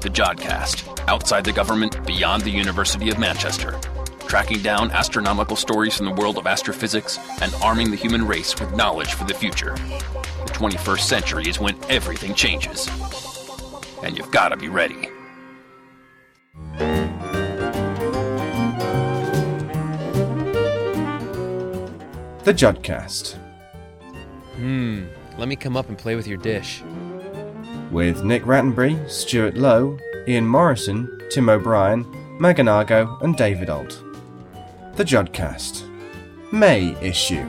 The Jodcast, outside the government, beyond the University of Manchester. Tracking down astronomical stories from the world of astrophysics and arming the human race with knowledge for the future. The 21st century is when everything changes. And you've got to be ready. The Jodcast. Let me come up and play with your dish. With Nick Rattenbury, Stuart Lowe, Ian Morrison, Tim O'Brien, Megan Argo and David Alt. The Jodcast. May issue.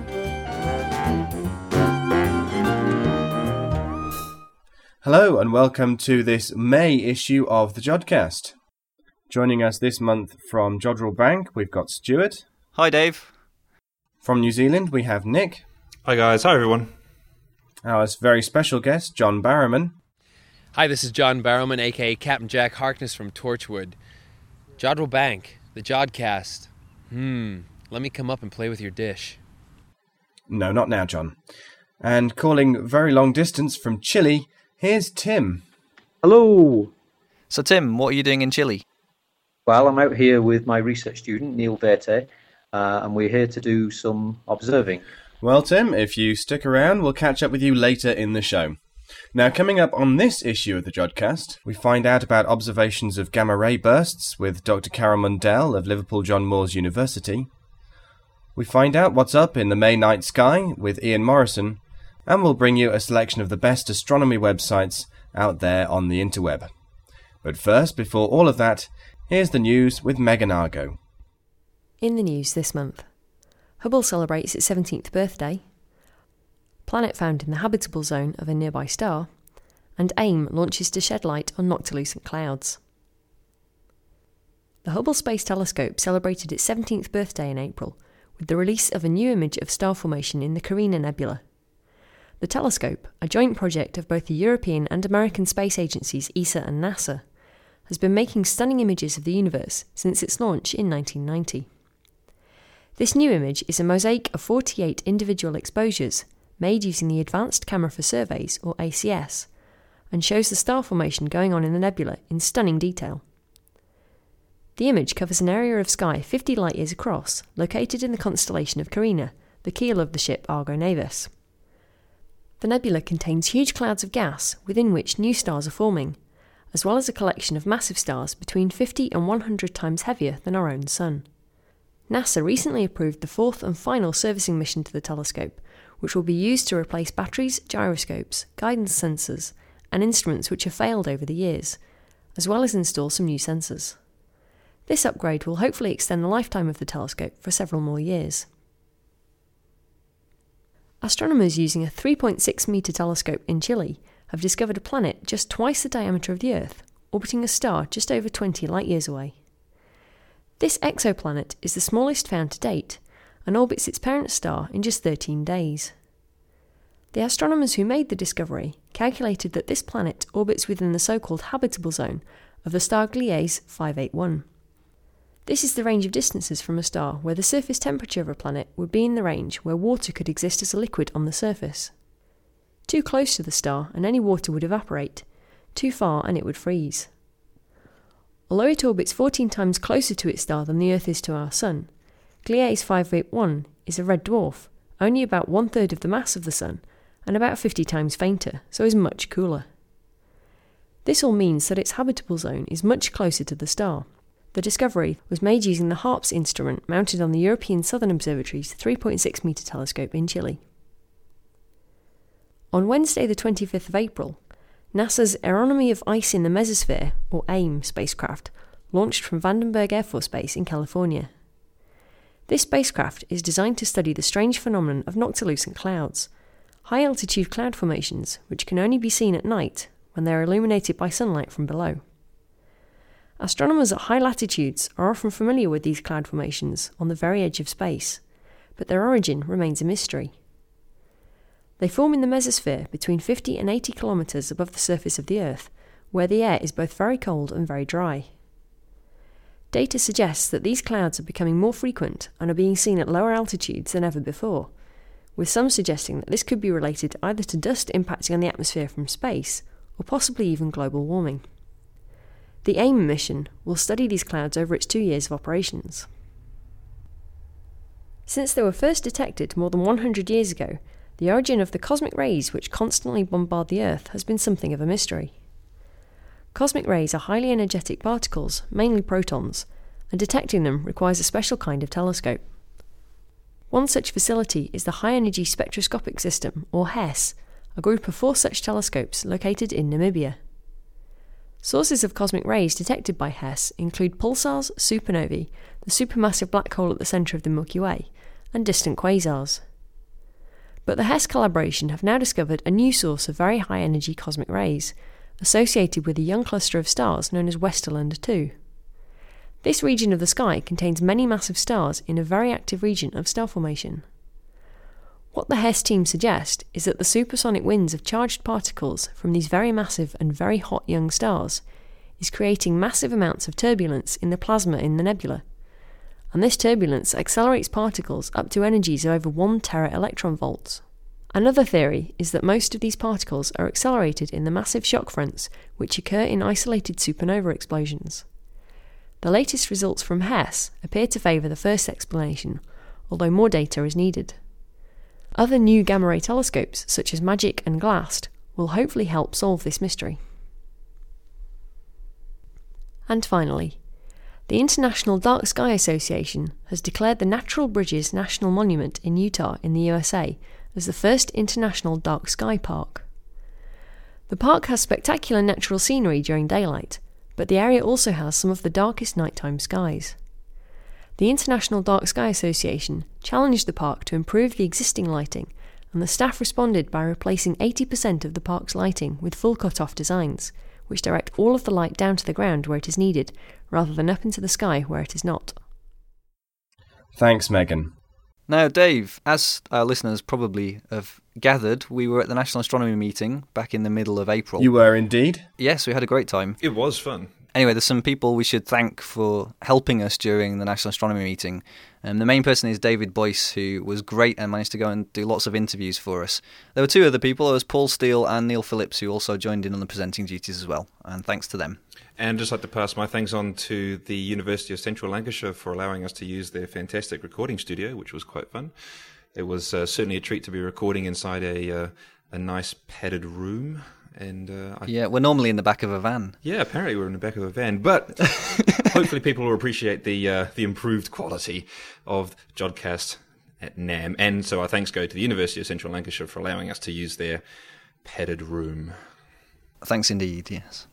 Hello and welcome to this May issue of The Jodcast. Joining us this month from Jodrell Bank, we've got Stuart. Hi, Dave. From New Zealand, we have Nick. Hi guys, hi everyone. Our very special guest, John Barrowman. Hi, this is John Barrowman, aka Captain Jack Harkness from Torchwood. Jodrell Bank, the Jodcast. Let me come up and play with your dish. No, not now, John. And calling very long distance from Chile, here's Tim. Hello. So, Tim, what are you doing in Chile? Well, I'm out here with my research student, Neil Verte, and we're here to do some observing. Well, Tim, if you stick around, we'll catch up with you later in the show. Now, coming up on this issue of the Jodcast, we find out about observations of gamma-ray bursts with Dr. Carol Mundell of Liverpool John Moores University. We find out what's up in the May night sky with Ian Morrison, and we'll bring you a selection of the best astronomy websites out there on the interweb. But first, before all of that, here's the news with Megan Argo. In the news this month, Hubble celebrates its 17th birthday, planet found in the habitable zone of a nearby star, and AIM launches to shed light on noctilucent clouds. The Hubble Space Telescope celebrated its 17th birthday in April with the release of a new image of star formation in the Carina Nebula. The telescope, a joint project of both the European and American space agencies ESA and NASA, has been making stunning images of the universe since its launch in 1990. This new image is a mosaic of 48 individual exposures made using the Advanced Camera for Surveys, or ACS, and shows the star formation going on in the nebula in stunning detail. The image covers an area of sky 50 light-years across, located in the constellation of Carina, the keel of the ship Argo Navis. The nebula contains huge clouds of gas within which new stars are forming, as well as a collection of massive stars between 50 and 100 times heavier than our own Sun. NASA recently approved the fourth and final servicing mission to the telescope, which will be used to replace batteries, gyroscopes, guidance sensors, and instruments which have failed over the years, as well as install some new sensors. This upgrade will hopefully extend the lifetime of the telescope for several more years. Astronomers using a 3.6-metre telescope in Chile have discovered a planet just twice the diameter of the Earth, orbiting a star just over 20 light-years away. This exoplanet is the smallest found to date, and orbits its parent star in just 13 days. The astronomers who made the discovery calculated that this planet orbits within the so-called habitable zone of the star Gliese 581. This is the range of distances from a star where the surface temperature of a planet would be in the range where water could exist as a liquid on the surface. Too close to the star and any water would evaporate, too far and it would freeze. Although it orbits 14 times closer to its star than the Earth is to our Sun, Gliese 581 is a red dwarf, only about 1/3 of the mass of the Sun, and about 50 times fainter, so is much cooler. This all means that its habitable zone is much closer to the star. The discovery was made using the HARPS instrument mounted on the European Southern Observatory's 3.6-metre telescope in Chile. On Wednesday the 25th of April, NASA's Aeronomy of Ice in the Mesosphere, or AIM, spacecraft launched from Vandenberg Air Force Base in California. This spacecraft is designed to study the strange phenomenon of noctilucent clouds, high-altitude cloud formations which can only be seen at night when they are illuminated by sunlight from below. Astronomers at high latitudes are often familiar with these cloud formations on the very edge of space, but their origin remains a mystery. They form in the mesosphere between 50 and 80 kilometres above the surface of the Earth, where the air is both very cold and very dry. Data suggests that these clouds are becoming more frequent and are being seen at lower altitudes than ever before, with some suggesting that this could be related either to dust impacting on the atmosphere from space, or possibly even global warming. The AIM mission will study these clouds over its 2 years of operations. Since they were first detected more than 100 years ago, the origin of the cosmic rays which constantly bombard the Earth has been something of a mystery. Cosmic rays are highly energetic particles, mainly protons, and detecting them requires a special kind of telescope. One such facility is the High Energy Spectroscopic System, or HESS, a group of 4 such telescopes located in Namibia. Sources of cosmic rays detected by HESS include pulsars, supernovae, the supermassive black hole at the centre of the Milky Way, and distant quasars. But the HESS collaboration have now discovered a new source of very high-energy cosmic rays, associated with a young cluster of stars known as Westerland 2. This region of the sky contains many massive stars in a very active region of star formation. What the HESS team suggest is that the supersonic winds of charged particles from these very massive and very hot young stars is creating massive amounts of turbulence in the plasma in the nebula, and this turbulence accelerates particles up to energies of over 1 tera-electron-volts. Another theory is that most of these particles are accelerated in the massive shock fronts which occur in isolated supernova explosions. The latest results from HESS appear to favour the first explanation, although more data is needed. Other new gamma-ray telescopes, such as MAGIC and GLAST, will hopefully help solve this mystery. And finally, the International Dark Sky Association has declared the Natural Bridges National Monument in Utah in the USA as the first international dark sky park. The park has spectacular natural scenery during daylight, but the area also has some of the darkest nighttime skies. The International Dark Sky Association challenged the park to improve the existing lighting, and the staff responded by replacing 80% of the park's lighting with full cut-off designs, which direct all of the light down to the ground where it is needed, rather than up into the sky where it is not. Thanks, Megan. Now, Dave, as our listeners probably have gathered, we were at the National Astronomy meeting back in the middle of April. You were indeed? Yes, we had a great time. It was fun. Anyway, there's some people we should thank for helping us during the National Astronomy meeting. The main person is David Boyce, who was great and managed to go and do lots of interviews for us. There were 2 other people. There was Paul Steele and Neil Phillips, who also joined in on the presenting duties as well. And thanks to them. And just like to pass my thanks on to the University of Central Lancashire for allowing us to use their fantastic recording studio, which was quite fun. It was certainly a treat to be recording inside a nice padded room. And yeah, we're normally in the back of a van. Yeah, apparently we're in the back of a van, but hopefully people will appreciate the improved quality of Jodcast at NAM. And so our thanks go to the University of Central Lancashire for allowing us to use their padded room. Thanks indeed, yes.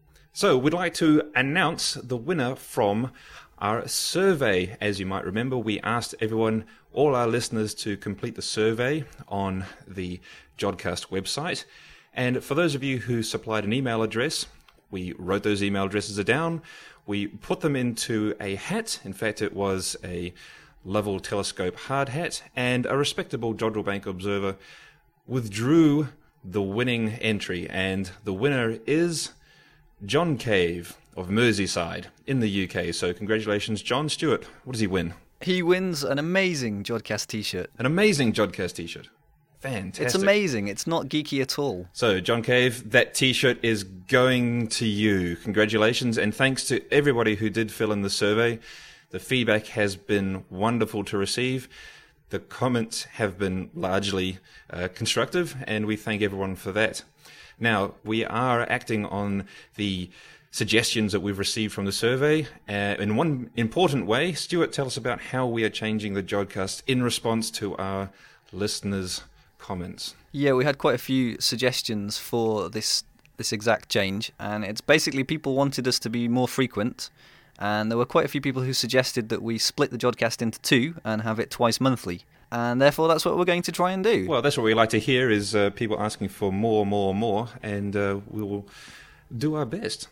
So we'd like to announce the winner from our survey. As you might remember, we asked everyone, all our listeners, to complete the survey on the Jodcast website. And for those of you who supplied an email address, we wrote those email addresses down. We put them into a hat. In fact, it was a Lovell Telescope hard hat. And a respectable Jodrell Bank observer withdrew the winning entry. And the winner is John Cave of Merseyside in the UK. So congratulations, John. Stuart, what does he win? He wins an amazing Jodcast t-shirt. An amazing Jodcast t-shirt. Fantastic. It's amazing. It's not geeky at all. So, John Cave, that t-shirt is going to you. Congratulations, and thanks to everybody who did fill in the survey. The feedback has been wonderful to receive. The comments have been largely constructive, and we thank everyone for that. Now, we are acting on the suggestions that we've received from the survey. In one important way, Stuart, tell us about how we are changing the Jodcast in response to our listeners' comments. Yeah, we had quite a few suggestions for this exact change, and it's basically people wanted us to be more frequent, and there were quite a few people who suggested that we split the Jodcast into 2 and have it twice monthly, and therefore that's what we're going to try and do. Well, that's what we like to hear, is people asking for more, and we will do our best.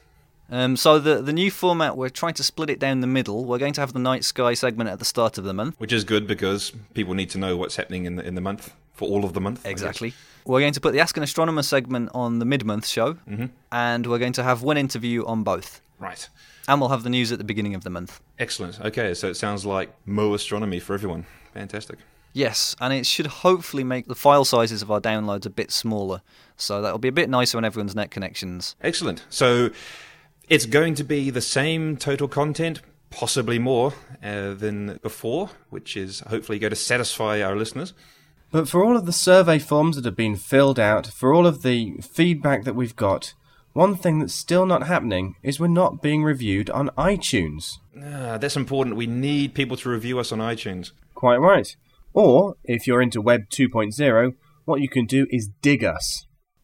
So the new format, we're trying to split it down the middle. We're going to have the night sky segment at the start of the month, which is good because people need to know what's happening in the month, for all of the month. Exactly. We're going to put the Ask an Astronomer segment on the mid-month show, and we're going to have one interview on both. Right. And we'll have the news at the beginning of the month. Excellent. Okay, so it sounds like more astronomy for everyone. Fantastic. Yes, and it should hopefully make the file sizes of our downloads a bit smaller, so that'll be a bit nicer on everyone's net connections. Excellent. So It's going to be the same total content, possibly more than before, which is hopefully going to satisfy our listeners. But for all of the survey forms that have been filled out, for all of the feedback that we've got, one thing that's still not happening is we're not being reviewed on iTunes. That's important. We need people to review us on iTunes. Quite right. Or, if you're into Web 2.0, what you can do is dig us.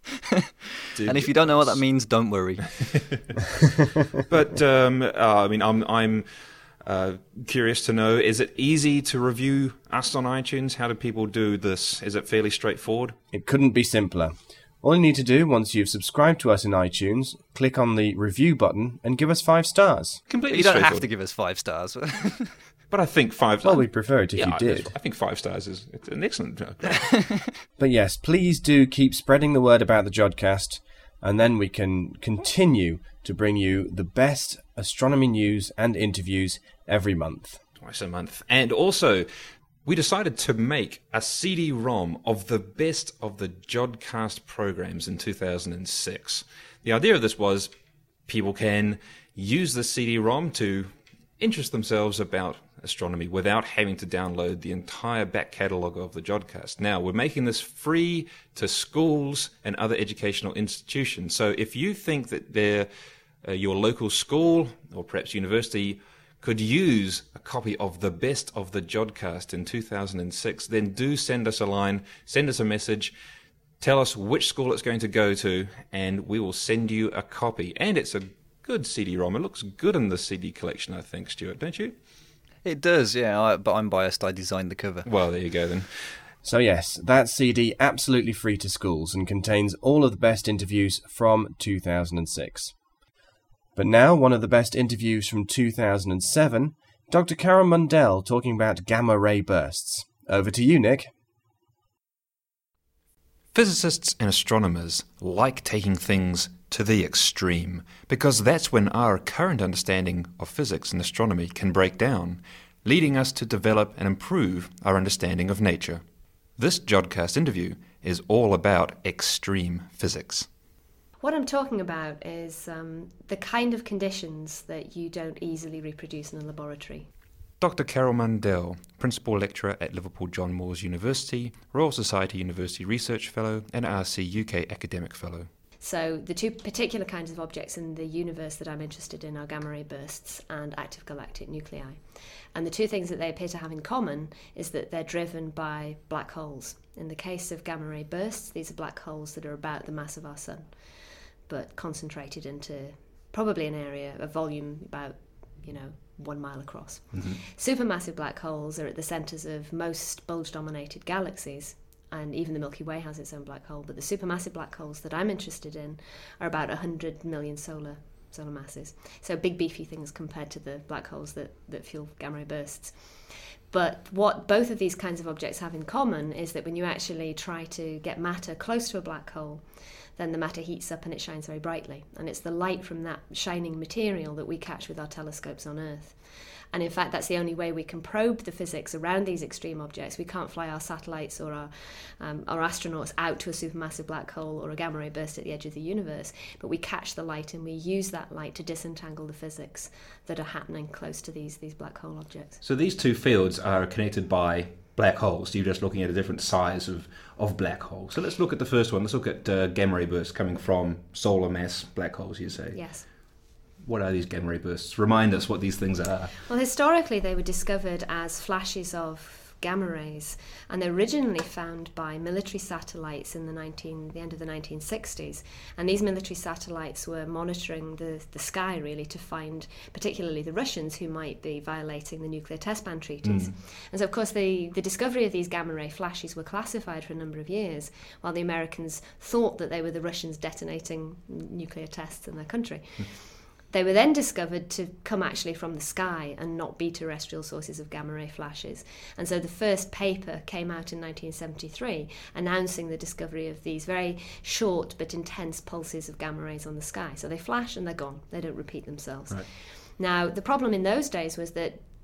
And if you don't know what that means, don't worry. But, I'm curious to know, is it easy to review us on iTunes? How do people do this? Is it fairly straightforward? It couldn't be simpler. All you need to do, once you've subscribed to us in iTunes, click on the review button and give us 5 stars. Completely You don't have straightforward. to give us 5 stars. But I think 5 Well, we'd prefer it if you did. I think 5 stars is an excellent. But yes, please do keep spreading the word about the Jodcast, and then we can continue to bring you the best astronomy news and interviews every month. Twice a month. And also, we decided to make a CD-ROM of the best of the Jodcast programs in 2006. The idea of this was people can use the CD-ROM to interest themselves about astronomy without having to download the entire back catalogue of the Jodcast. Now, we're making this free to schools and other educational institutions. So if you think that your local school or perhaps university could use a copy of the best of the Jodcast in 2006, then do send us a line, send us a message, tell us which school it's going to go to, and we will send you a copy. And it's a good CD-ROM. It looks good in the CD collection, I think, Stuart, don't you? It does, yeah, but I'm biased. I designed the cover. Well, there you go then. So yes, that CD absolutely free to schools and contains all of the best interviews from 2006. But now, one of the best interviews from 2007, Dr. Karen Mundell talking about gamma-ray bursts. Over to you, Nick. Physicists and astronomers like taking things to the extreme, because that's when our current understanding of physics and astronomy can break down, leading us to develop and improve our understanding of nature. This Jodcast interview is all about extreme physics. What I'm talking about is the kind of conditions that you don't easily reproduce in a laboratory. Dr. Carol Mundell, Principal Lecturer at Liverpool John Moores University, Royal Society University Research Fellow and RC UK Academic Fellow. So the two particular kinds of objects in the universe that I'm interested in are gamma ray bursts and active galactic nuclei. And the two things that they appear to have in common is that they're driven by black holes. In the case of gamma ray bursts, these are black holes that are about the mass of our sun, but concentrated into probably an area, a volume about, 1 mile across. Mm-hmm. Supermassive black holes are at the centres of most bulge-dominated galaxies, and even the Milky Way has its own black hole, but the supermassive black holes that I'm interested in are about 100 million solar masses. So big beefy things compared to the black holes that fuel gamma ray bursts. But what both of these kinds of objects have in common is that when you actually try to get matter close to a black hole, then the matter heats up and it shines very brightly. And it's the light from that shining material that we catch with our telescopes on Earth. And in fact, that's the only way we can probe the physics around these extreme objects. We can't fly our satellites or our astronauts out to a supermassive black hole or a gamma ray burst at the edge of the universe, but we catch the light and we use that light to disentangle the physics that are happening close to these black hole objects. So these two fields are connected by black holes. You're just looking at a different size of black holes. So let's look at the first one. Let's look at gamma ray bursts coming from solar mass black holes, you say? Yes. What are these gamma ray bursts? Remind us what these things are. Well, historically they were discovered as flashes of gamma rays, and they're originally found by military satellites in the end of the 1960s. And these military satellites were monitoring the sky really to find particularly the Russians who might be violating the nuclear test ban treaties. And so of course the discovery of these gamma ray flashes were classified for a number of years while the Americans thought that they were the Russians detonating nuclear tests in their country. They were then discovered to come actually from the sky and not be terrestrial sources of gamma ray flashes. And so the first paper came out in 1973 announcing the discovery of these very short but intense pulses of gamma rays on the sky. So they flash and they're gone. They don't repeat themselves. Right. Now, the problem in those days was that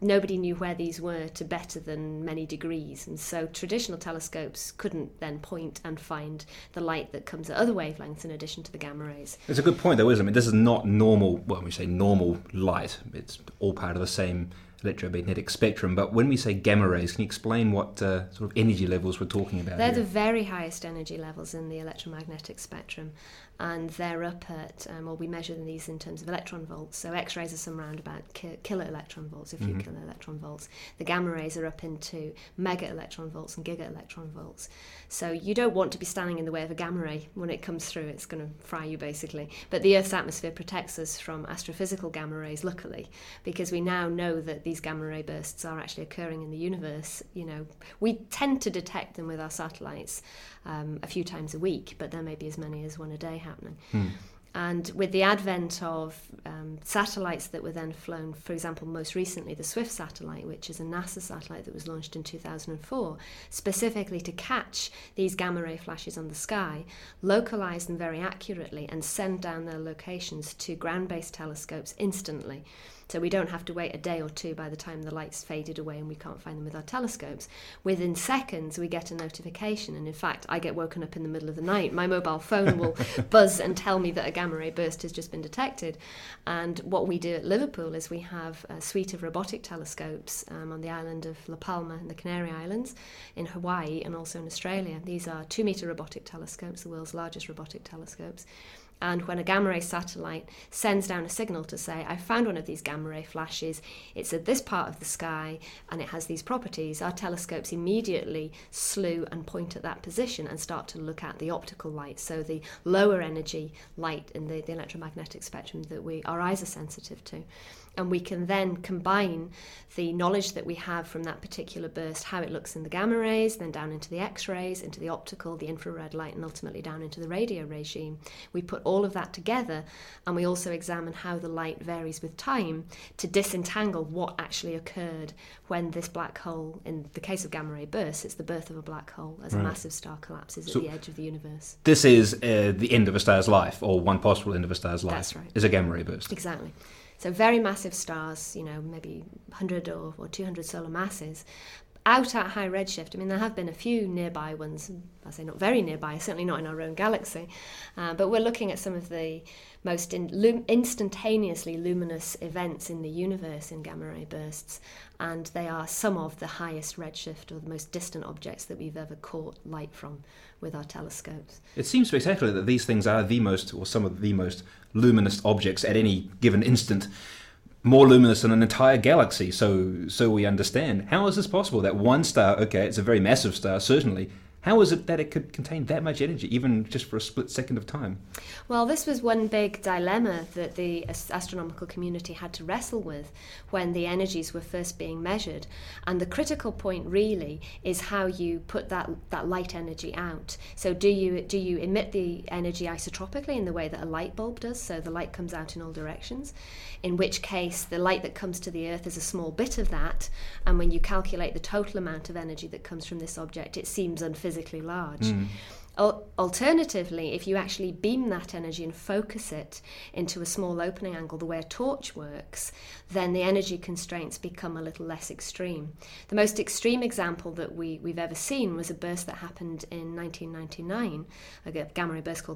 nobody knew where these were to better than many degrees, and so traditional telescopes couldn't then point and find the light that comes at other wavelengths in addition to the gamma rays. It's a good point though, isn't it? This is not normal, well, when we say normal light, it's all part of the same electromagnetic spectrum, but when we say gamma rays, can you explain what sort of energy levels we're talking about? They're here? the very highest energy levels in the electromagnetic spectrum, and they're up at, we measure these in terms of electron volts, so X-rays are some round about kilo electron volts, a few kilo electron volts. The gamma rays are up into mega electron volts and giga electron volts. So you don't want to be standing in the way of a gamma ray. When it comes through, it's going to fry you basically. But the Earth's atmosphere protects us from astrophysical gamma rays, luckily, because we now know that these gamma ray bursts are actually occurring in the universe. You know, we tend to detect them with our satellites a few times a week, but there may be as many as one a day happening. And with the advent of satellites that were then flown, for example, most recently the SWIFT satellite, which is a NASA satellite that was launched in 2004, specifically to catch these gamma ray flashes on the sky, localize them very accurately and send down their locations to ground-based telescopes instantly. So we don't have to wait a day or two by the time the light's faded away and we can't find them with our telescopes. Within seconds, we get a notification. And in fact, I get woken up in the middle of the night. My mobile phone will buzz and tell me that a gamma ray burst has just been detected. And what we do at Liverpool is we have a suite of robotic telescopes on the island of La Palma in the Canary Islands, in Hawaii, and also in Australia. These are 2-meter robotic telescopes, the world's largest robotic telescopes. And when a gamma ray satellite sends down a signal to say, I found one of these gamma ray flashes, it's at this part of the sky and it has these properties, our telescopes immediately slew and point at that position and start to look at the optical light, so the lower energy light in the electromagnetic spectrum that our eyes are sensitive to. And we can then combine the knowledge that we have from that particular burst, how it looks in the gamma rays, then down into the X-rays, into the optical, the infrared light, and ultimately down into the radio regime. We put all of that together, and we also examine how the light varies with time to disentangle what actually occurred when this black hole, in the case of gamma ray bursts, it's the birth of a black hole as a massive star collapses at the edge of the universe. This is the end of a star's life, or one possible end of a star's life. That's right. Is a gamma ray burst. Exactly. So very massive stars, maybe 100 or 200 solar masses, out at high redshift. I mean, there have been a few nearby ones, I say not very nearby, certainly not in our own galaxy, but we're looking at some of the most instantaneously luminous events in the universe in gamma ray bursts, and they are some of the highest redshift or the most distant objects that we've ever caught light from with our telescopes. It seems spectacular that these things are the most, or some of the most luminous objects at any given instant, more luminous than an entire galaxy, so we understand. How is this possible that one star, okay, it's a very massive star, certainly, how is it that it could contain that much energy, even just for a split second of time? Well, this was one big dilemma that the astronomical community had to wrestle with when the energies were first being measured. And the critical point really is how you put that light energy out. So do you emit the energy isotropically in the way that a light bulb does, so the light comes out in all directions, in which case the light that comes to the Earth is a small bit of that, and when you calculate the total amount of energy that comes from this object, it seems unphysically large. Alternatively, if you actually beam that energy and focus it into a small opening angle, the way a torch works, then the energy constraints become a little less extreme. The most extreme example that we've ever seen was a burst that happened in 1999, a gamma ray burst called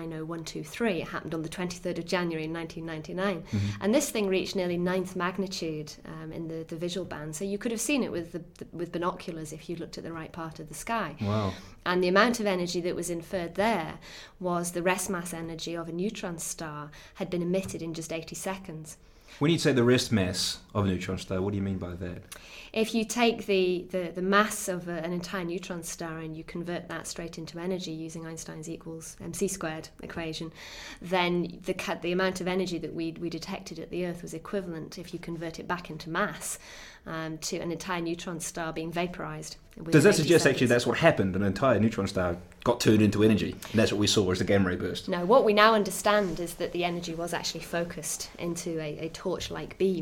990123. It happened on the 23rd of January in 1999. And this thing reached nearly 9th magnitude in the visual band. So you could have seen it with binoculars if you looked at the right part of the sky. Wow. And the amount of energy that was inferred there was the rest mass energy of a neutron star had been emitted in just 80 seconds. When you say the rest mass of a neutron star, what do you mean by that? If you take the mass of an entire neutron star and you convert that straight into energy using Einstein's equals mc squared equation, then the amount of energy that we detected at the Earth was equivalent, if you convert it back into mass, to an entire neutron star being vaporized. Does that suggest actually that's what happened? An entire neutron star got turned into energy, and that's what we saw as the gamma ray burst? No, what we now understand is that the energy was actually focused into a torch-like beam,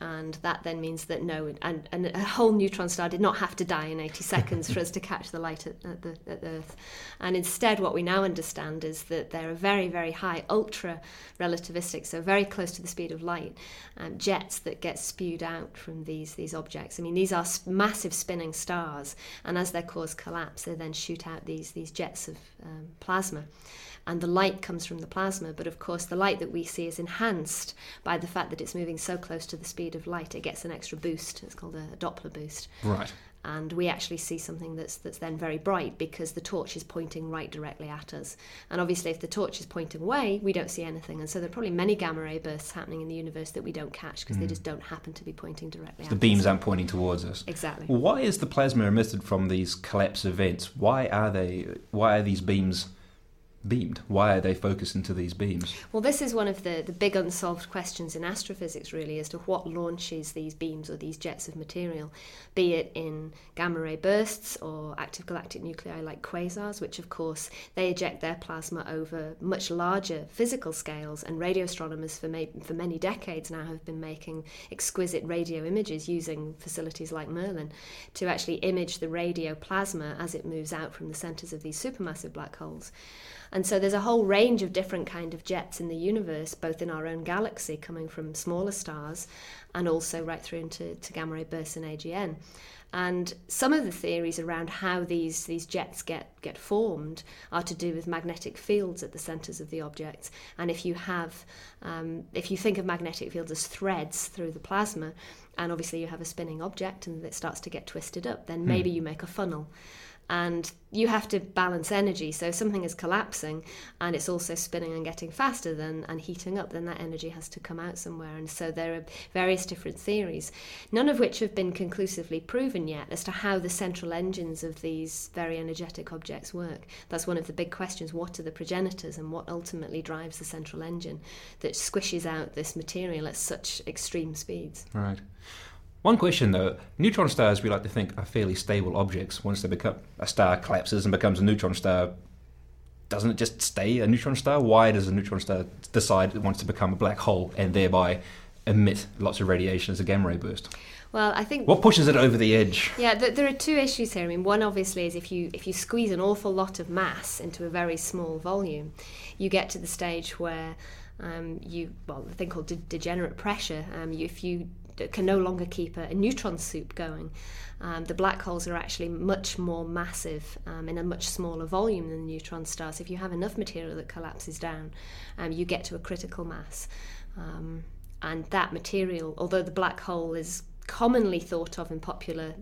And that then means that and a whole neutron star did not have to die in 80 seconds for us to catch the light at Earth. And instead, what we now understand is that there are very, very high, ultra-relativistic, so very close to the speed of light, jets that get spewed out from these objects. I mean, these are massive spinning stars, and as their cores collapse, they then shoot out these jets of plasma. And the light comes from the plasma, but of course the light that we see is enhanced by the fact that it's moving so close to the speed of light. It gets an extra boost. It's called a Doppler boost. Right. And we actually see something that's then very bright because the torch is pointing right directly at us. And obviously if the torch is pointing away, we don't see anything. And so there are probably many gamma ray bursts happening in the universe that we don't catch because they just don't happen to be pointing directly at us. The beams aren't pointing towards us. Exactly. Why is the plasma emitted from these collapse events? Why are these beams beamed? Why are they focused into these beams? Well, this is one of the big unsolved questions in astrophysics, really, as to what launches these beams or these jets of material, be it in gamma ray bursts or active galactic nuclei like quasars, which of course they eject their plasma over much larger physical scales, and radio astronomers for many decades now have been making exquisite radio images using facilities like Merlin to actually image the radio plasma as it moves out from the centres of these supermassive black holes. And so there's a whole range of different kind of jets in the universe, both in our own galaxy coming from smaller stars and also right through into gamma ray bursts and AGN. And some of the theories around how these jets get formed are to do with magnetic fields at the centres of the objects. And if you think of magnetic fields as threads through the plasma, and obviously you have a spinning object and it starts to get twisted up, then maybe you make a funnel. And you have to balance energy. So if something is collapsing and it's also spinning and getting faster and heating up, then that energy has to come out somewhere. And so there are various different theories, none of which have been conclusively proven yet as to how the central engines of these very energetic objects work. That's one of the big questions. What are the progenitors and what ultimately drives the central engine that squishes out this material at such extreme speeds? Right. One question though, neutron stars we like to think are fairly stable objects. Once a star collapses and becomes a neutron star, doesn't it just stay a neutron star? Why does a neutron star decide it wants to become a black hole and thereby emit lots of radiation as a gamma ray burst? Well, I think what pushes it over the edge? Yeah, there are two issues here. I mean, one obviously is if you squeeze an awful lot of mass into a very small volume, you get to the stage where the thing called degenerate pressure. If you can no longer keep a neutron soup going. The black holes are actually much more massive in a much smaller volume than the neutron stars. If you have enough material that collapses down, you get to a critical mass. And that material, although the black hole is commonly thought of in popular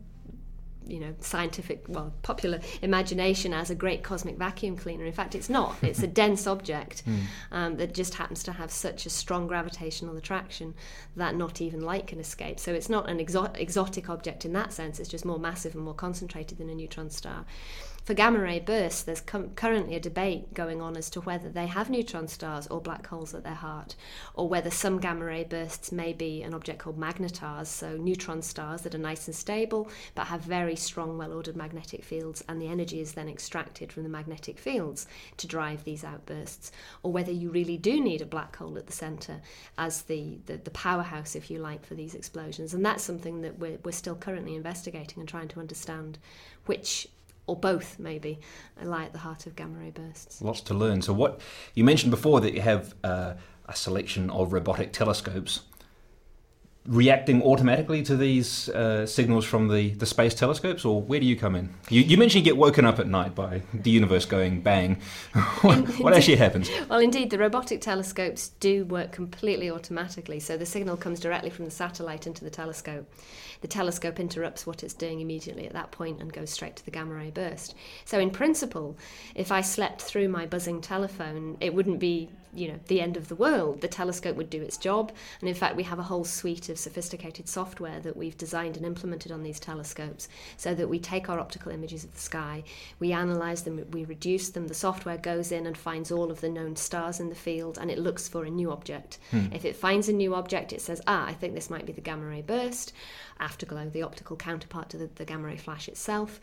popular imagination as a great cosmic vacuum cleaner. In fact, it's not. It's a dense object that just happens to have such a strong gravitational attraction that not even light can escape. So it's not an exotic object in that sense. It's just more massive and more concentrated than a neutron star. For gamma ray bursts, there's currently a debate going on as to whether they have neutron stars or black holes at their heart, or whether some gamma ray bursts may be an object called magnetars, so neutron stars that are nice and stable but have very strong, well-ordered magnetic fields, and the energy is then extracted from the magnetic fields to drive these outbursts, or whether you really do need a black hole at the centre as the powerhouse, if you like, for these explosions. And that's something that we're still currently investigating and trying to understand which or both maybe lie at the heart of gamma ray bursts. Lots to learn. So what you mentioned before, that you have a selection of robotic telescopes reacting automatically to these signals from the space telescopes, or where do you come in? You mentioned you get woken up at night by the universe going bang. What actually happens? Well, indeed, the robotic telescopes do work completely automatically, so the signal comes directly from the satellite into the telescope. The telescope interrupts what it's doing immediately at that point and goes straight to the gamma ray burst. So in principle, if I slept through my buzzing telephone, it wouldn't be, the end of the world. The telescope would do its job, and in fact we have a whole suite of sophisticated software that we've designed and implemented on these telescopes so that we take our optical images of the sky, we analyse them, we reduce them, the software goes in and finds all of the known stars in the field, and it looks for a new object. If it finds a new object, it says, I think this might be the gamma ray burst, afterglow, the optical counterpart to the gamma ray flash itself.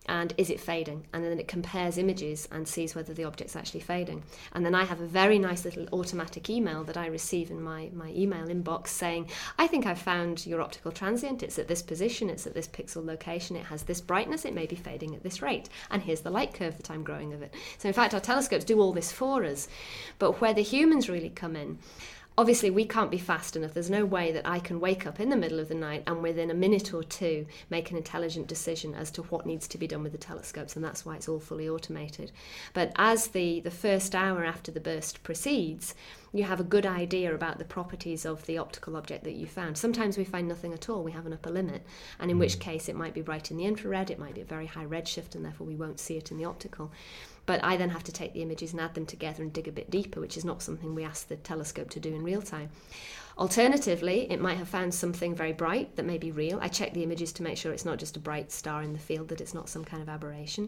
and is it fading? And then it compares images and sees whether the object's actually fading. And then I have a very nice little automatic email that I receive in my email inbox saying, I think I've found your optical transient, it's at this position, it's at this pixel location, it has this brightness, it may be fading at this rate, and here's the light curve that I'm growing of it. So in fact our telescopes do all this for us, but where the humans really come in, obviously, we can't be fast enough. There's no way that I can wake up in the middle of the night and within a minute or two make an intelligent decision as to what needs to be done with the telescopes, and that's why it's all fully automated. But as the first hour after the burst proceeds, you have a good idea about the properties of the optical object that you found. Sometimes we find nothing at all. We have an upper limit, and in which case it might be bright in the infrared, it might be a very high redshift, and therefore we won't see it in the optical. But I then have to take the images and add them together and dig a bit deeper, which is not something we ask the telescope to do in real time. Alternatively, it might have found something very bright that may be real. I check the images to make sure it's not just a bright star in the field, that it's not some kind of aberration.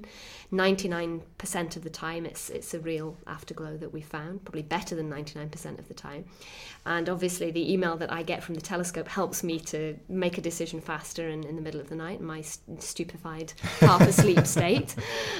99% of the time it's a real afterglow that we found, probably better than 99% of the time. And obviously the email that I get from the telescope helps me to make a decision faster in the middle of the night, in my stupefied, half-asleep state.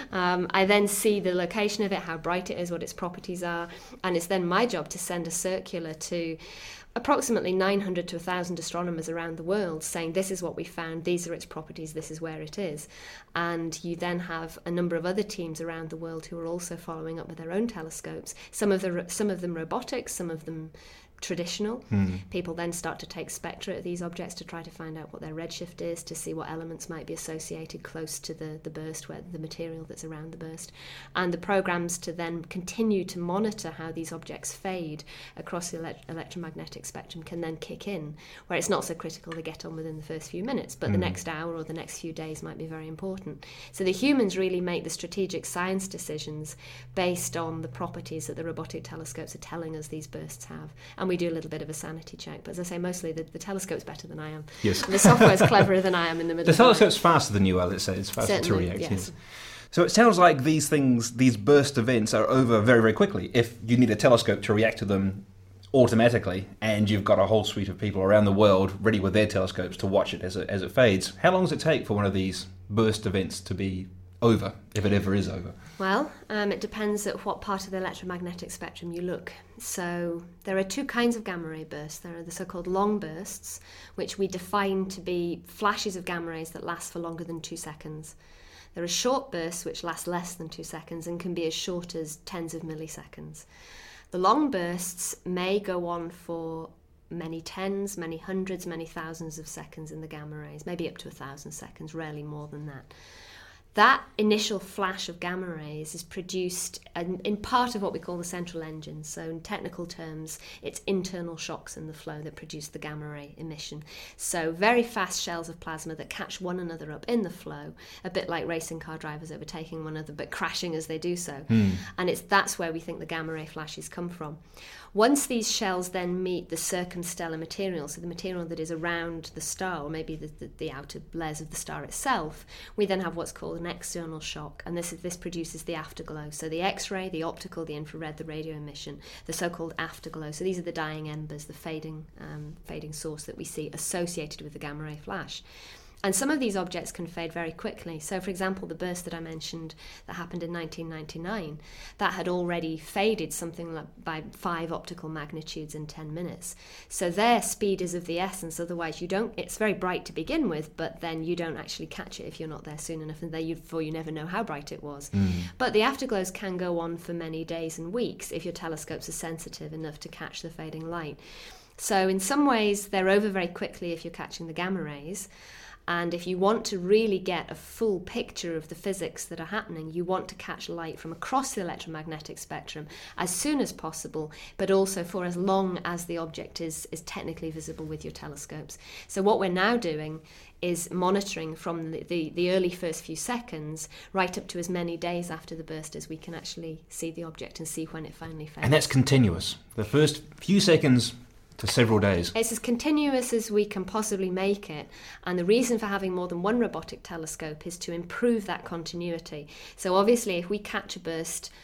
I then see the location of it, how bright it is, what its properties are, and it's then my job to send a circular to approximately 900 to 1,000 astronomers around the world saying this is what we found, these are its properties, this is where it is. And you then have a number of other teams around the world who are also following up with their own telescopes, some of them robotics, some of them traditional. People then start to take spectra at these objects to try to find out what their redshift is, to see what elements might be associated close to the burst, where the material that's around the burst, and the programs to then continue to monitor how these objects fade across the electromagnetic spectrum can then kick in, where it's not so critical to get on within the first few minutes, but the next hour or the next few days might be very important. So the humans really make the strategic science decisions based on the properties that the robotic telescopes are telling us these bursts have. And we do a little bit of a sanity check. But as I say, mostly the telescope's better than I am. Yes. And the software's cleverer than I am in the middle The of the night. telescope's faster than you are, let's say. It's faster Certainly, to react. yes. So it sounds like these burst events are over very, very quickly. If you need a telescope to react to them automatically, and you've got a whole suite of people around the world ready with their telescopes to watch it as it fades, how long does it take for one of these burst events to be over, if it ever is over? Well, it depends at what part of the electromagnetic spectrum you look. So there are two kinds of gamma ray bursts. There are the so-called long bursts, which we define to be flashes of gamma rays that last for longer than 2 seconds. There are short bursts which last less than 2 seconds and can be as short as tens of milliseconds. The long bursts may go on for many tens, many hundreds, many thousands of seconds in the gamma rays, maybe up to 1,000 seconds, rarely more than that. That initial flash of gamma rays is produced in part of what we call the central engine. So in technical terms, it's internal shocks in the flow that produce the gamma ray emission. So very fast shells of plasma that catch one another up in the flow, a bit like racing car drivers overtaking one another, but crashing as they do so. And that's where we think the gamma ray flashes come from. Once these shells then meet the circumstellar material, so the material that is around the star, or maybe the outer layers of the star itself, we then have what's called an external shock, and this produces the afterglow. So the X-ray, the optical, the infrared, the radio emission, the so-called afterglow. So these are the dying embers, the fading source that we see associated with the gamma ray flash. And some of these objects can fade very quickly. So, for example, the burst that I mentioned that happened in 1999, that had already faded something like by 5 optical magnitudes in 10 minutes. So their speed is of the essence. Otherwise, it's very bright to begin with, but then you don't actually catch it if you're not there soon enough, and therefore you never know how bright it was. But the afterglows can go on for many days and weeks if your telescopes are sensitive enough to catch the fading light. So in some ways, they're over very quickly if you're catching the gamma rays. And if you want to really get a full picture of the physics that are happening, you want to catch light from across the electromagnetic spectrum as soon as possible, but also for as long as the object is technically visible with your telescopes. So what we're now doing is monitoring from the early first few seconds right up to as many days after the burst as we can actually see the object and see when it finally fades. And that's continuous. The first few seconds to several days. It's as continuous as we can possibly make it, and the reason for having more than one robotic telescope is to improve that continuity. So obviously if we catch a burst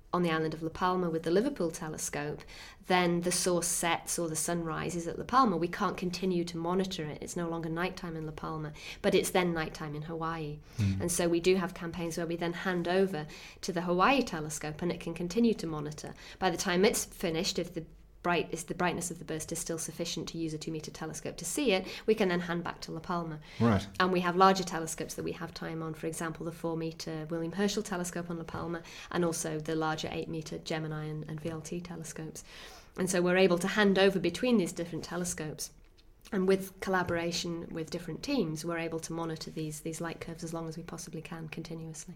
on the island of La Palma with the Liverpool telescope, then the source sets or the sun rises at La Palma. We can't continue to monitor it. It's no longer nighttime in La Palma, but it's then nighttime in Hawaii. And so we do have campaigns where we then hand over to the Hawaii telescope and it can continue to monitor. By the time it's finished, if the brightness of the burst is still sufficient to use a 2-meter telescope to see it, we can then hand back to La Palma. Right. And we have larger telescopes that we have time on, for example, the 4-meter William Herschel telescope on La Palma, and also the larger 8-meter Gemini and VLT telescopes. And so we're able to hand over between these different telescopes. And with collaboration with different teams, we're able to monitor these light curves as long as we possibly can continuously.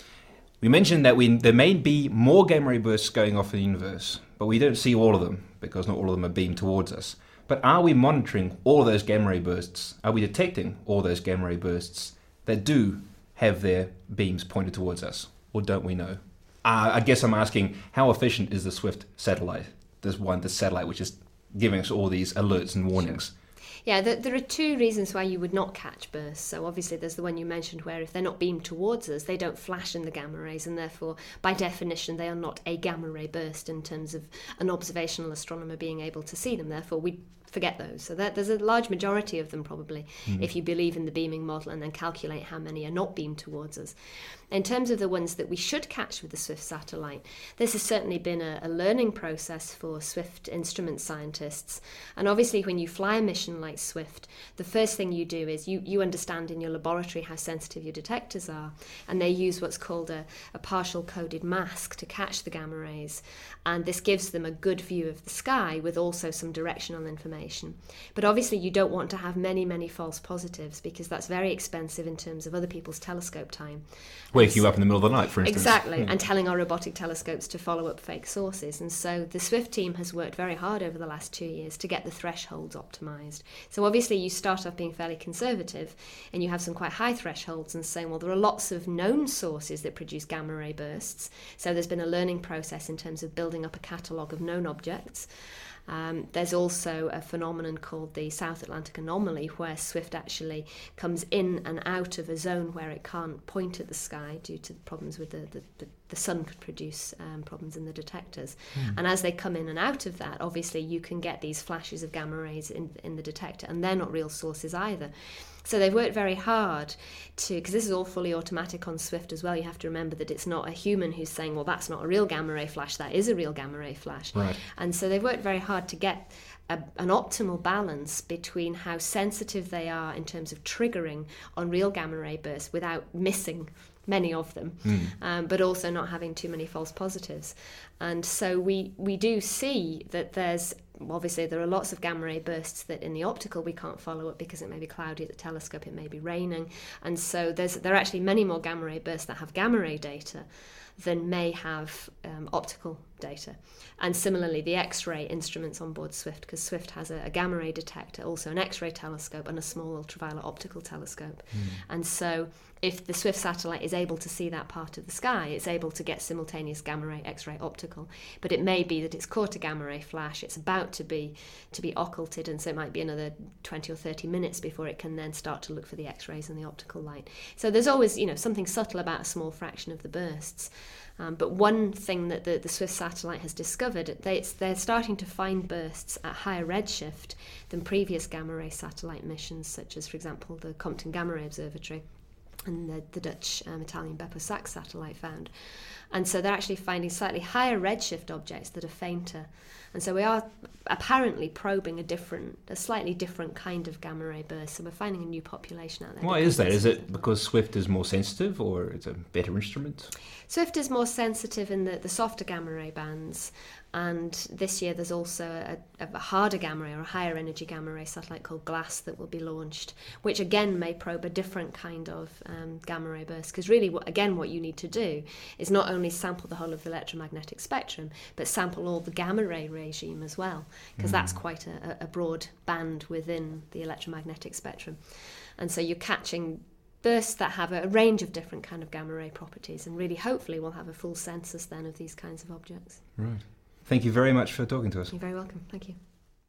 We mentioned that there may be more gamma ray bursts going off in the universe, but we don't see all of them because not all of them are beamed towards us. But are we monitoring all of those gamma ray bursts? Are we detecting all those gamma ray bursts that do have their beams pointed towards us? Or don't we know? I guess I'm asking, how efficient is the SWIFT satellite? The satellite which is giving us all these alerts and warnings. Sure. Yeah, there are two reasons why you would not catch bursts. So obviously there's the one you mentioned where if they're not beamed towards us, they don't flash in the gamma rays, and therefore, by definition, they are not a gamma ray burst in terms of an observational astronomer being able to see them. Therefore, we forget those. So there's a large majority of them probably, if you believe in the beaming model and then calculate how many are not beamed towards us. In terms of the ones that we should catch with the SWIFT satellite, this has certainly been a learning process for SWIFT instrument scientists. And obviously when you fly a mission like SWIFT, the first thing you do is you understand in your laboratory how sensitive your detectors are, and they use what's called a partial coded mask to catch the gamma rays. And this gives them a good view of the sky with also some directional information. But obviously you don't want to have many false positives, because that's very expensive in terms of other people's telescope time. Wake you up in the middle of the night, for instance. Exactly, and telling our robotic telescopes to follow up fake sources. And so the SWIFT team has worked very hard over the last 2 years to get the thresholds optimised. So obviously you start off being fairly conservative, and you have some quite high thresholds and saying, well, there are lots of known sources that produce gamma ray bursts. So there's been a learning process in terms of building up a catalogue of known objects. There's also a phenomenon called the South Atlantic anomaly, where SWIFT actually comes in and out of a zone where it can't point at the sky due to the problems with the sun could produce problems in the detectors. And as they come in and out of that, obviously you can get these flashes of gamma rays in the detector, and they're not real sources either. So they've worked very hard because this is all fully automatic on SWIFT as well. You have to remember that it's not a human who's saying, well, that's not a real gamma ray flash, that is a real gamma ray flash. Right. And so they've worked very hard to get an optimal balance between how sensitive they are in terms of triggering on real gamma ray bursts without missing many of them, but also not having too many false positives. And so we do see that obviously there are lots of gamma ray bursts that in the optical we can't follow up because it may be cloudy at the telescope, it may be raining, and so there are actually many more gamma ray bursts that have gamma ray data than may have optical data. And similarly, the X-ray instruments on board SWIFT, because SWIFT has a gamma ray detector, also an X-ray telescope and a small ultraviolet optical telescope. And so if the SWIFT satellite is able to see that part of the sky, it's able to get simultaneous gamma ray, X-ray, optical. But it may be that it's caught a gamma ray flash, it's about to be occulted, and so it might be another 20 or 30 minutes before it can then start to look for the X-rays and the optical light. So there's always, something subtle about a small fraction of the bursts. But one thing that the SWIFT satellite has discovered, they're starting to find bursts at higher redshift than previous gamma ray satellite missions, such as, for example, the Compton Gamma Ray Observatory and the Dutch Italian Bepo-Sax satellite found. And so they're actually finding slightly higher redshift objects that are fainter. And so we are apparently probing a slightly different kind of gamma ray burst. So we're finding a new population out there. Why is that? Is it because SWIFT is more sensitive, or it's a better instrument? SWIFT is more sensitive in the softer gamma ray bands. And this year there's also a harder gamma ray or a higher energy gamma ray satellite called GLASS that will be launched, which again may probe a different kind of gamma ray burst. Because really, what you need to do is not only sample the whole of the electromagnetic spectrum, but sample all the gamma ray regime as well, because that's quite a broad band within the electromagnetic spectrum. And so you're catching bursts that have a range of different kind of gamma ray properties, and really hopefully we'll have a full census then of these kinds of objects. Right. Thank you very much for talking to us. You're very welcome. Thank you.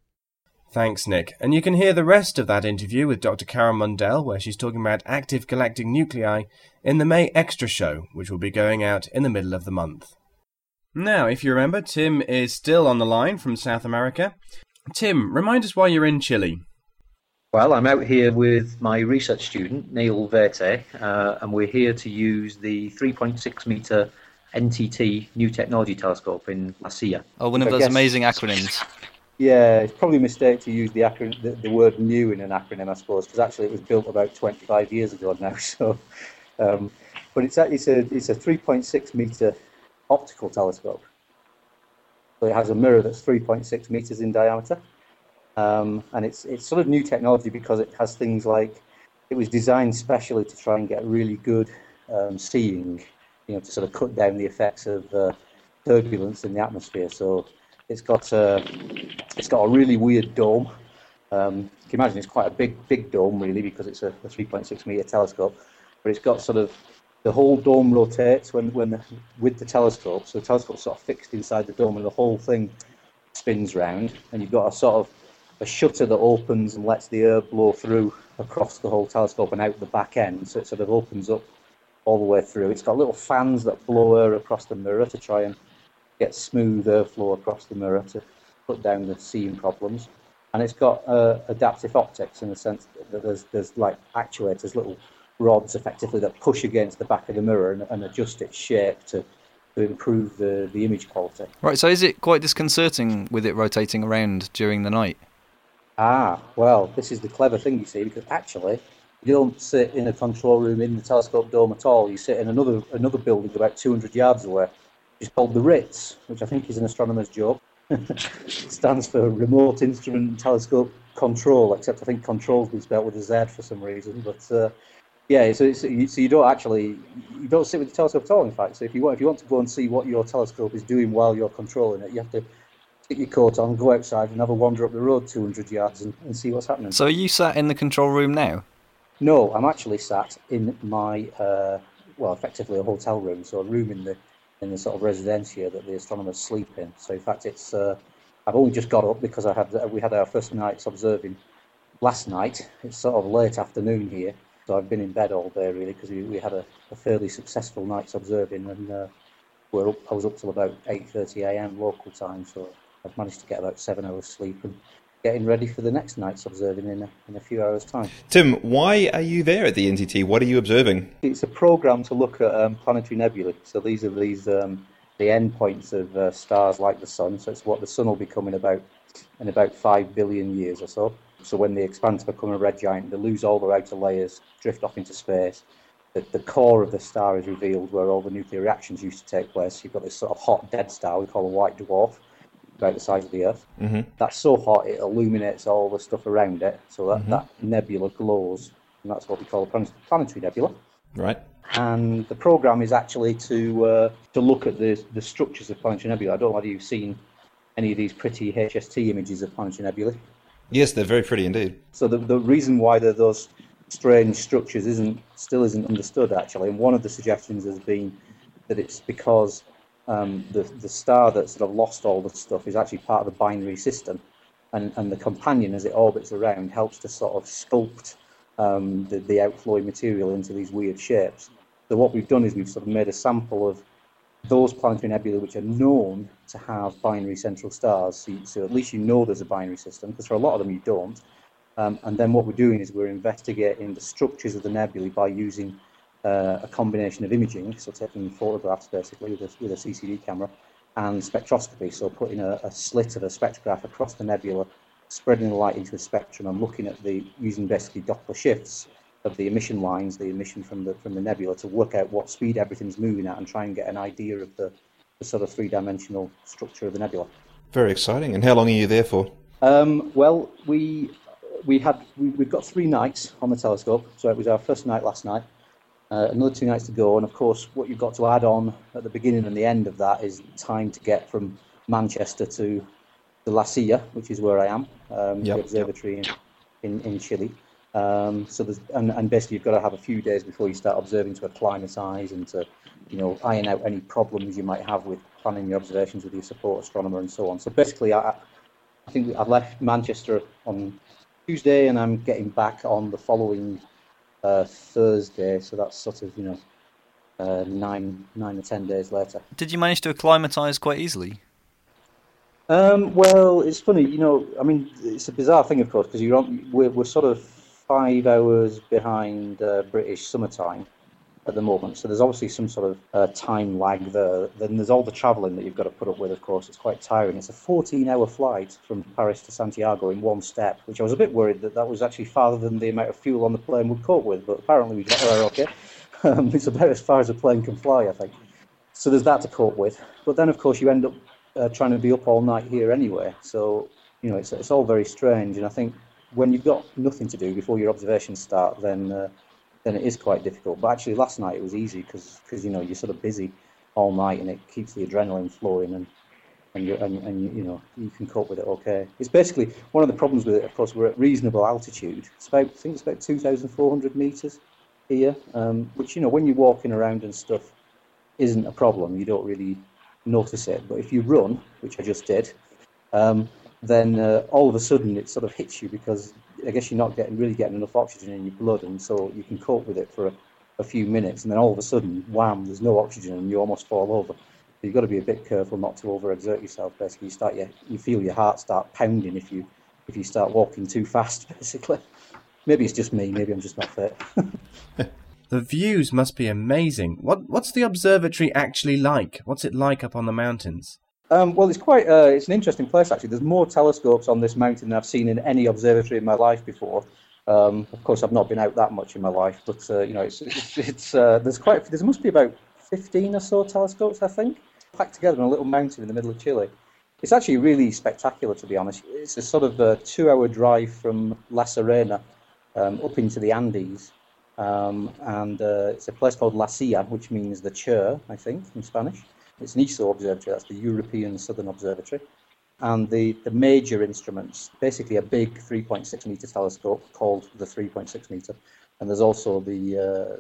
Thanks, Nick. And you can hear the rest of that interview with Dr. Karen Mundell, where she's talking about active galactic nuclei, in the May Extra show, which will be going out in the middle of the month. Now, if you remember, Tim is still on the line from South America. Tim, remind us why you're in Chile. Well, I'm out here with my research student, Neil Verte, and we're here to use the 3.6 metre NTT New Technology Telescope in La Silla. Oh, one of those amazing acronyms. Yeah, it's probably a mistake to use the word new in an acronym, I suppose, because actually it was built about 25 years ago now. So, but it's a 3.6 metre optical telescope. So it has a mirror that's 3.6 metres in diameter. And it's sort of new technology because it has things like, it was designed specially to try and get really good seeing, to sort of cut down the effects of turbulence in the atmosphere. So it's got a really weird dome. You can imagine it's quite a big dome really, because it's a 3.6 metre telescope. But it's got sort of, the whole dome rotates with the telescope. So the telescope's sort of fixed inside the dome, and the whole thing spins round. And you've got a shutter that opens and lets the air blow through across the whole telescope and out the back end. So it sort of opens up all the way through. It's got little fans that blow air across the mirror to try and get smooth airflow across the mirror to put down the seeing problems. And it's got adaptive optics in the sense that there's like actuators, little rods effectively that push against the back of the mirror and adjust its shape to improve the image quality. Right, so is it quite disconcerting with it rotating around during the night? Well, this is the clever thing, you see, because actually you don't sit in a control room in the telescope dome at all. You sit in another building about 200 yards away. It's called the Ritz, which I think is an astronomer's joke. It stands for Remote Instrument Telescope Control, except I think control's been spelled with a Z for some reason. But so you don't sit with the telescope at all. In fact, so if you want to go and see what your telescope is doing while you're controlling it, you have to stick your coat on, go outside, and have a wander up the road 200 yards and see what's happening. So are you sat in the control room now? No, I'm actually sat in my effectively a hotel room, so a room in the sort of residencia that the astronomers sleep in. So in fact, it's I've only just got up because we had our first nights observing last night. It's sort of late afternoon here, so I've been in bed all day really because we had a fairly successful night's observing, and I was up till about 8:30 a.m. local time, so I've managed to get about 7 hours sleep and getting ready for the next night's observing in a few hours' time. Tim, why are you there at the NTT? What are you observing? It's a program to look at planetary nebulae. So these are the endpoints of stars like the Sun. So it's what the Sun will become in about 5 billion years or so. So when they expand to become a red giant, they lose all their outer layers, drift off into space. The core of the star is revealed, where all the nuclear reactions used to take place. You've got this sort of hot dead star we call a white dwarf, about the size of the Earth. Mm-hmm. That's so hot it illuminates all the stuff around it, so that nebula glows, and that's what we call a planetary nebula. Right. And the program is actually to look at the structures of planetary nebula. I don't know whether you've seen any of these pretty HST images of planetary nebulae. Yes, they're very pretty indeed. So the reason why those strange structures still isn't understood actually, and one of the suggestions has been that it's because the star that sort of lost all this stuff is actually part of the binary system, and the companion as it orbits around helps to sort of sculpt the outflowing material into these weird shapes. So what we've done is we've sort of made a sample of those planetary nebulae which are known to have binary central stars, so at least you know there's a binary system, because for a lot of them you don't. And then what we're doing is we're investigating the structures of the nebulae by using a combination of imaging, so taking photographs basically with a CCD camera, and spectroscopy, so putting a slit of a spectrograph across the nebula, spreading the light into a spectrum, and looking at using basically Doppler shifts of the emission lines, the emission from the nebula, to work out what speed everything's moving at and try and get an idea of the sort of three-dimensional structure of the nebula. Very exciting. And how long are you there for? Well, we've got 3 nights on the telescope, so it was our first night last night. Another 2 nights to go, and of course what you've got to add on at the beginning and the end of that is time to get from Manchester to La Silla, which is where I am, the observatory in Chile. So there's and basically you've got to have a few days before you start observing to acclimatise and to iron out any problems you might have with planning your observations with your support astronomer and so on. So basically I think I left Manchester on Tuesday and I'm getting back on the following Thursday, so that's sort of 9 or 10 days later. Did you manage to acclimatise quite easily? Well, it's funny, I mean, it's a bizarre thing, of course, because we're sort of 5 hours behind British summertime at the moment, so there's obviously some sort of time lag there. Then there's all the travelling that you've got to put up with, of course. It's quite tiring. It's a 14-hour flight from Paris to Santiago in one step, which I was a bit worried that was actually farther than the amount of fuel on the plane would cope with, but apparently we got there okay. It's about as far as a plane can fly, I think. So there's that to cope with. But then, of course, you end up trying to be up all night here anyway. So, it's all very strange. And I think when you've got nothing to do before your observations start, then it is quite difficult. But actually, last night it was easy because you're sort of busy all night, and it keeps the adrenaline flowing, and you can cope with it okay. It's basically one of the problems with it. Of course, we're at reasonable altitude. I think it's about 2,400 meters here, which when you're walking around and stuff isn't a problem. You don't really notice it. But if you run, which I just did, then all of a sudden it sort of hits you because I guess you're not really getting enough oxygen in your blood, and so you can cope with it for a few minutes, and then all of a sudden, wham, there's no oxygen and you almost fall over. So you've got to be a bit careful not to overexert yourself. Basically, you feel your heart start pounding if you start walking too fast. Basically, maybe it's just me. Maybe I'm just not fit. The views must be amazing. What's the observatory actually like? What's it like up on the mountains? Well, it's an interesting place actually. There's more telescopes on this mountain than I've seen in any observatory in my life before. Of course, I've not been out that much in my life, but there must be about 15 or so telescopes, I think, packed together on a little mountain in the middle of Chile. It's actually really spectacular, to be honest. It's a sort of 2-hour drive from La Serena up into the Andes. And it's a place called La Silla, which means the chair, I think, in Spanish. It's an ESO observatory, that's the European Southern Observatory. And the major instruments, basically a big 3.6 metre telescope called the 3.6 metre. And there's also the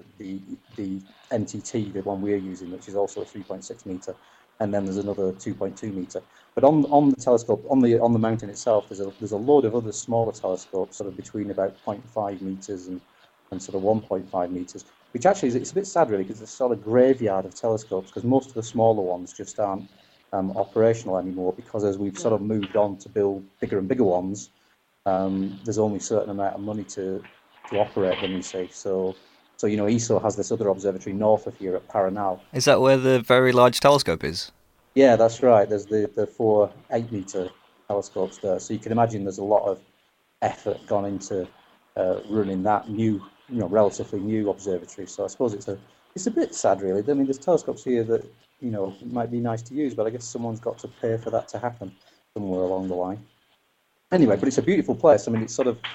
NTT, the one we're using, which is also a 3.6 metre. And then there's another 2.2 metre. But on the telescope, on the mountain itself, there's a load of other smaller telescopes, sort of between about 0.5 metres and sort of 1.5 metres, which actually it's a bit sad really because it's a sort of graveyard of telescopes because most of the smaller ones just aren't operational anymore because as we've sort of moved on to build bigger and bigger ones, there's only a certain amount of money to operate them, you see. So ESO has this other observatory north of here at Paranal. Is that where the very large telescope is? Yeah, that's right. There's the 4 8-metre telescopes there. So you can imagine there's a lot of effort gone into running that new, relatively new observatory. So I suppose it's a bit sad, really. I mean, there's telescopes here that, might be nice to use, but I guess someone's got to pay for that to happen somewhere along the line. Anyway, but it's a beautiful place. I mean, it's sort of,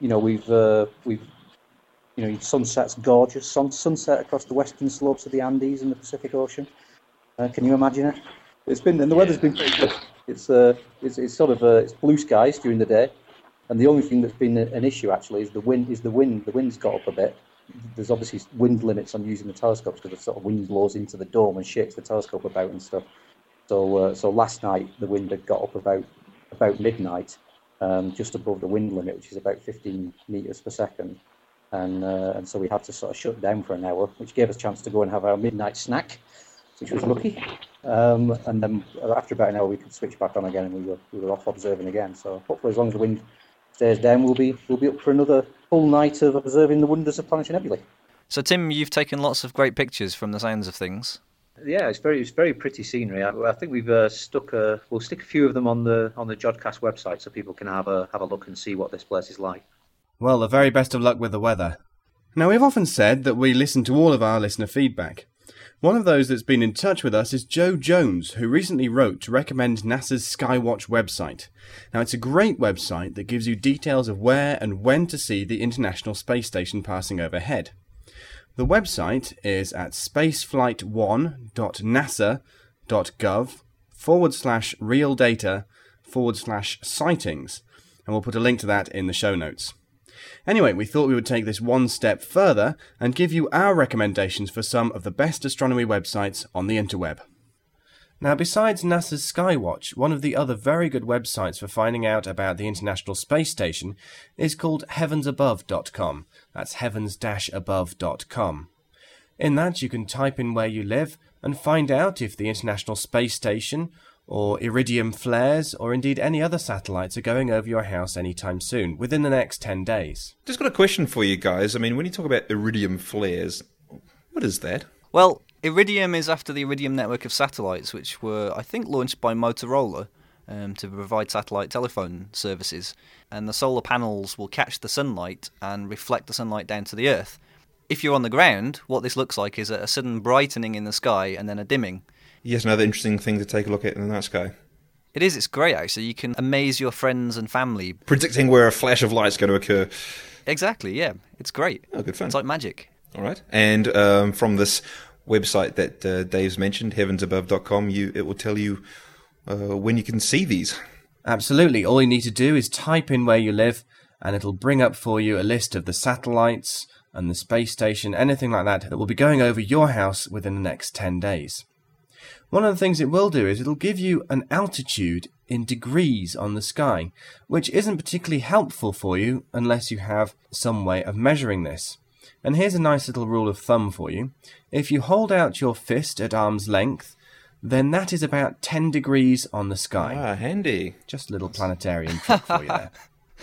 sunset's gorgeous. Sunset across the western slopes of the Andes in the Pacific Ocean. Can you imagine it? And the weather's been pretty good. It's blue skies during the day. And the only thing that's been an issue actually is the wind. The wind's got up a bit. There's obviously wind limits on using the telescopes because the sort of wind blows into the dome and shakes the telescope about and stuff. So last night the wind had got up about midnight, just above the wind limit, which is about 15 meters per second, and so we had to sort of shut down for an hour, which gave us a chance to go and have our midnight snack, which was lucky. And then after about an hour we could switch back on again, and we were off observing again. So hopefully, as long as the wind stays down, we'll be up for another full night of observing the wonders of Planetary Nebulae. So Tim, you've taken lots of great pictures from the sounds of things. Yeah, it's very pretty scenery. I think we've we'll stick a few of them on the Jodcast website so people can have a look and see what this place is like. Well, the very best of luck with the weather. Now, we've often said that we listen to all of our listener feedback. One of those that's been in touch with us is Joe Jones, who recently wrote to recommend NASA's Skywatch website. Now, it's a great website that gives you details of where and when to see the International Space Station passing overhead. The website is at spaceflight1.nasa.gov/real-data/sightings, and we'll put a link to that in the show notes. Anyway, we thought we would take this one step further and give you our recommendations for some of the best astronomy websites on the interweb. Now, besides NASA's Skywatch, one of the other very good websites for finding out about the International Space Station is called heavensabove.com. That's heavens-above.com. In that, you can type in where you live and find out if the International Space Station or Iridium flares or indeed any other satellites are going over your house anytime soon, within the next 10 days. Just got a question for you guys. I mean, when you talk about Iridium flares, what is that? Well, Iridium is after the Iridium network of satellites, which were, I think, launched by Motorola to provide satellite telephone services. And the solar panels will catch the sunlight and reflect the sunlight down to the Earth. If you're on the ground, what this looks like is a sudden brightening in the sky and then a dimming. Yes, another interesting thing to take a look at in the night sky. It is, it's great actually. You can amaze your friends and family. Predicting where a flash of light's going to occur. Exactly, yeah. It's great. Oh, good fun. It's like magic. All right. And from this website that Dave's mentioned, heavensabove.com, it will tell you when you can see these. Absolutely. All you need to do is type in where you live, and it'll bring up for you a list of the satellites and the space station, anything like that will be going over your house within the next 10 days. One of the things it will do is it'll give you an altitude in degrees on the sky, which isn't particularly helpful for you unless you have some way of measuring this. And here's a nice little rule of thumb for you. If you hold out your fist at arm's length, then that is about 10 degrees on the sky. Ah, handy. Just a little planetarium trick for you there.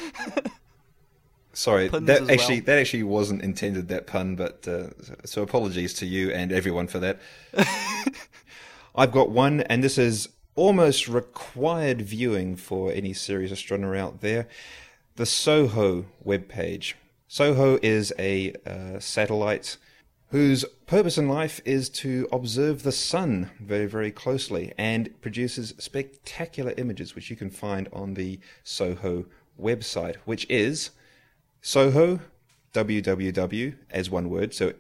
Sorry, Puns that as actually wasn't intended, that pun, but so apologies to you and everyone for that. I've got one, and this is almost required viewing for any serious astronomer out there. The SOHO webpage. SOHO is a satellite whose purpose in life is to observe the sun very, very closely and produces spectacular images, which you can find on the SOHO website, which is SOHO, www, as one word, so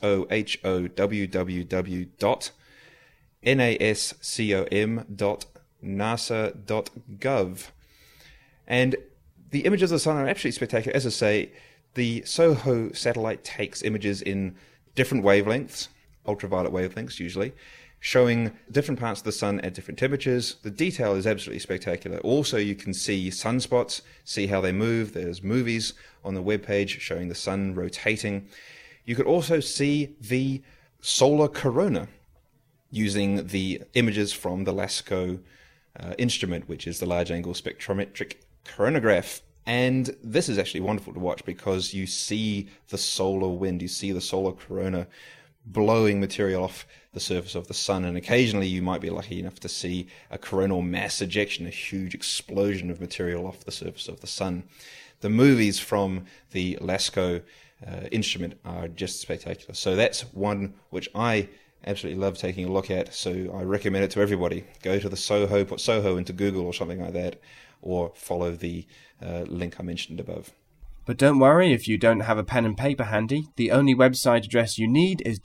sohowww.nascom.nasa.gov. And the images of the sun are absolutely spectacular. As I say, the SOHO satellite takes images in different wavelengths, ultraviolet wavelengths usually, showing different parts of the sun at different temperatures. The detail is absolutely spectacular. Also, you can see sunspots, see how they move. There's movies on the webpage showing the sun rotating. You could also see the solar corona using the images from the LASCO instrument, which is the Large Angle Spectrometric Coronagraph. And this is actually wonderful to watch because you see the solar wind, you see the solar corona blowing material off the surface of the sun, and occasionally you might be lucky enough to see a coronal mass ejection, a huge explosion of material off the surface of the sun. The movies from the LASCO instrument are just spectacular. So that's one which I absolutely love taking a look at, so I recommend it to everybody. Go to the SOHO, put SOHO into Google or something like that, or follow the link I mentioned above. But don't worry if you don't have a pen and paper handy. The only website address you need is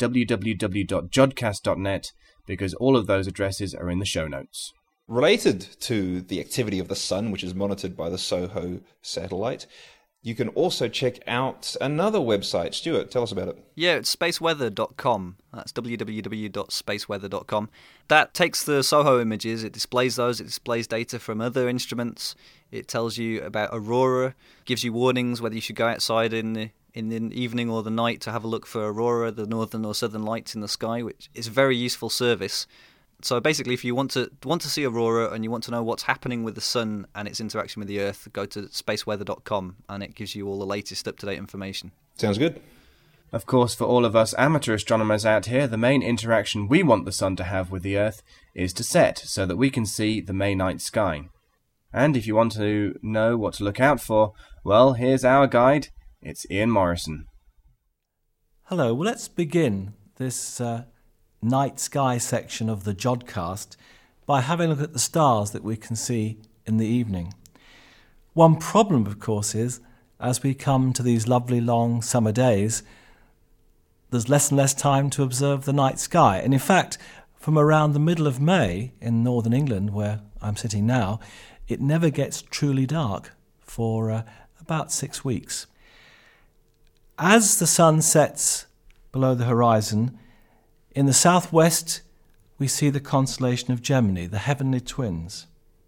www.jodcast.net, because all of those addresses are in the show notes. Related to the activity of the sun, which is monitored by the SOHO satellite, you can also check out another website. Stuart, tell us about it. Yeah, it's spaceweather.com. That's www.spaceweather.com. That takes the SOHO images, it displays those, it displays data from other instruments. It tells you about aurora, gives you warnings whether you should go outside in the evening or the night to have a look for aurora, the northern or southern lights in the sky, which is a very useful service. So basically, if you want to see aurora and you want to know what's happening with the sun and its interaction with the Earth, go to spaceweather.com and it gives you all the latest up-to-date information. Sounds good. Of course, for all of us amateur astronomers out here, the main interaction we want the sun to have with the Earth is to set, so that we can see the May night sky. And if you want to know what to look out for, well, here's our guide. It's Ian Morrison. Hello, well, let's begin this night sky section of the Jodcast by having a look at the stars that we can see in the evening. One problem, of course, is as we come to these lovely long summer days, there's less and less time to observe the night sky. And in fact, from around the middle of May in northern England, where I'm sitting now, it never gets truly dark for about 6 weeks. As the sun sets below the horizon, in the southwest, we see the constellation of Gemini, the heavenly twins.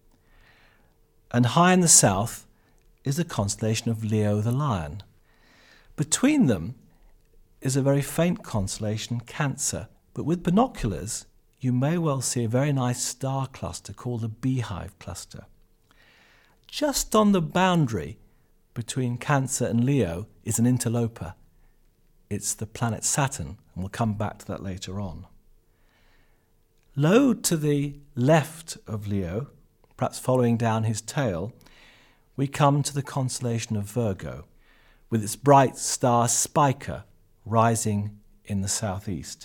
And high in the south is the constellation of Leo the lion. Between them is a very faint constellation, Cancer. But with binoculars, you may well see a very nice star cluster called the Beehive Cluster. Just on the boundary between Cancer and Leo is an interloper. It's the planet Saturn, and we'll come back to that later on. Low to the left of Leo, perhaps following down his tail, we come to the constellation of Virgo, with its bright star Spica rising in the southeast.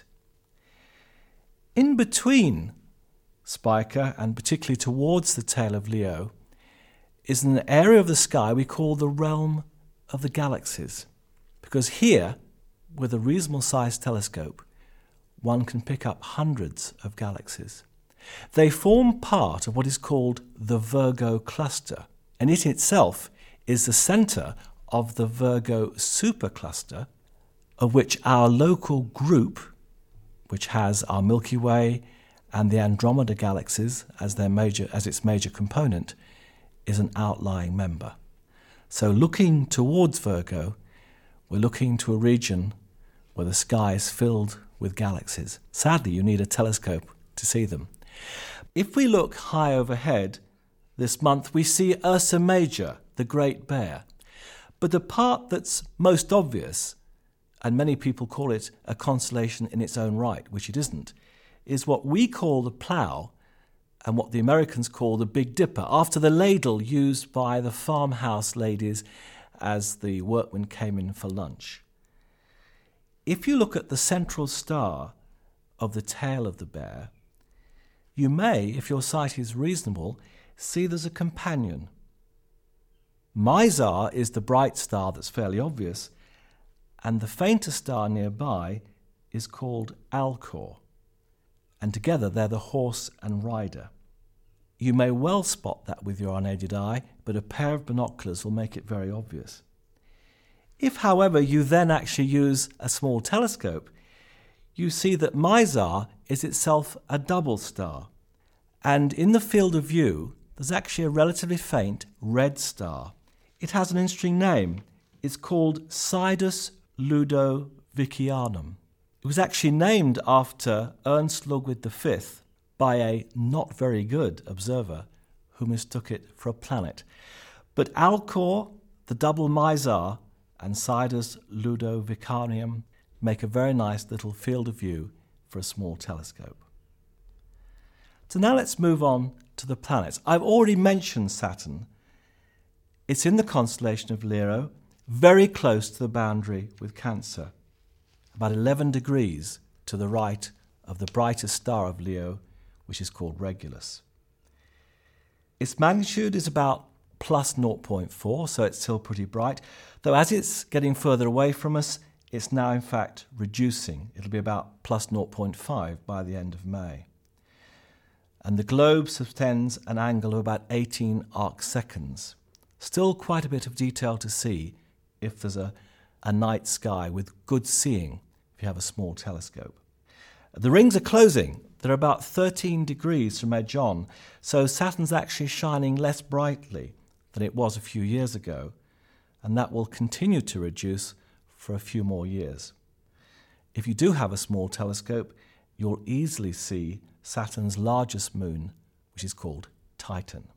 In between Spica, and particularly towards the tail of Leo, is an area of the sky we call the realm of the galaxies, because here, with a reasonable-sized telescope, one can pick up hundreds of galaxies. They form part of what is called the Virgo cluster, and it itself is the centre of the Virgo supercluster, of which our local group, which has our Milky Way and the Andromeda galaxies as its major component, is an outlying member. So looking towards Virgo, we're looking to a region where the sky is filled with galaxies. Sadly, you need a telescope to see them. If we look high overhead this month, we see Ursa Major, the Great Bear. But the part that's most obvious, and many people call it a constellation in its own right, which it isn't, is what we call the Plough and what the Americans call the Big Dipper, after the ladle used by the farmhouse ladies as the workmen came in for lunch. If you look at the central star of the tail of the bear, you may, if your sight is reasonable, see there's a companion. Mizar is the bright star that's fairly obvious, and the fainter star nearby is called Alcor, and together they're the horse and rider. You may well spot that with your unaided eye, but a pair of binoculars will make it very obvious. If, however, you then actually use a small telescope, you see that Mizar is itself a double star, and in the field of view, there's actually a relatively faint red star. It has an interesting name. It's called Sidus Ludovicianum. It was actually named after Ernst Ludwig V by a not very good observer who mistook it for a planet. But Alcor, the double Mizar, and Sidus Ludovicanum make a very nice little field of view for a small telescope. So now let's move on to the planets. I've already mentioned Saturn. It's in the constellation of Leo, very close to the boundary with Cancer, about 11 degrees to the right of the brightest star of Leo, which is called Regulus. Its magnitude is about plus 0.4, so it's still pretty bright, though as it's getting further away from us, it's now in fact reducing. It'll be about plus 0.5 by the end of May. And the globe subtends an angle of about 18 arcseconds. Still quite a bit of detail to see if there's a night sky with good seeing if you have a small telescope. The rings are closing. They're about 13 degrees from edge on, so Saturn's actually shining less brightly than it was a few years ago, and that will continue to reduce for a few more years. If you do have a small telescope, you'll easily see Saturn's largest moon, which is called Titan.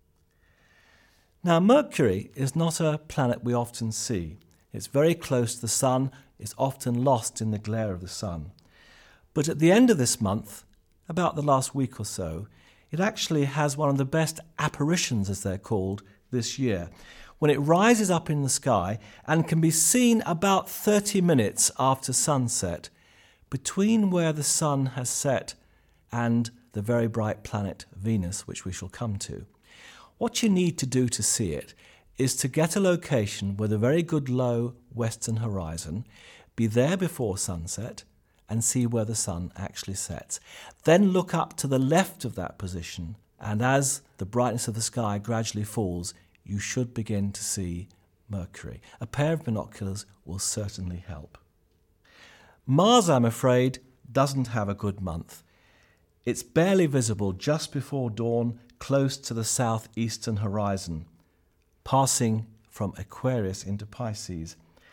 Now, Mercury is not a planet we often see. It's very close to the Sun. It's often lost in the glare of the Sun. But at the end of this month, about the last week or so, it actually has one of the best apparitions, as they're called, this year, when it rises up in the sky and can be seen about 30 minutes after sunset, between where the Sun has set and the very bright planet Venus, which we shall come to. What you need to do to see it is to get a location with a very good low western horizon, be there before sunset, and see where the sun actually sets. Then look up to the left of that position, and as the brightness of the sky gradually falls, you should begin to see Mercury. A pair of binoculars will certainly help. Mars, I'm afraid, doesn't have a good month. It's barely visible just before dawn, close to the southeastern horizon, passing from Aquarius into Pisces.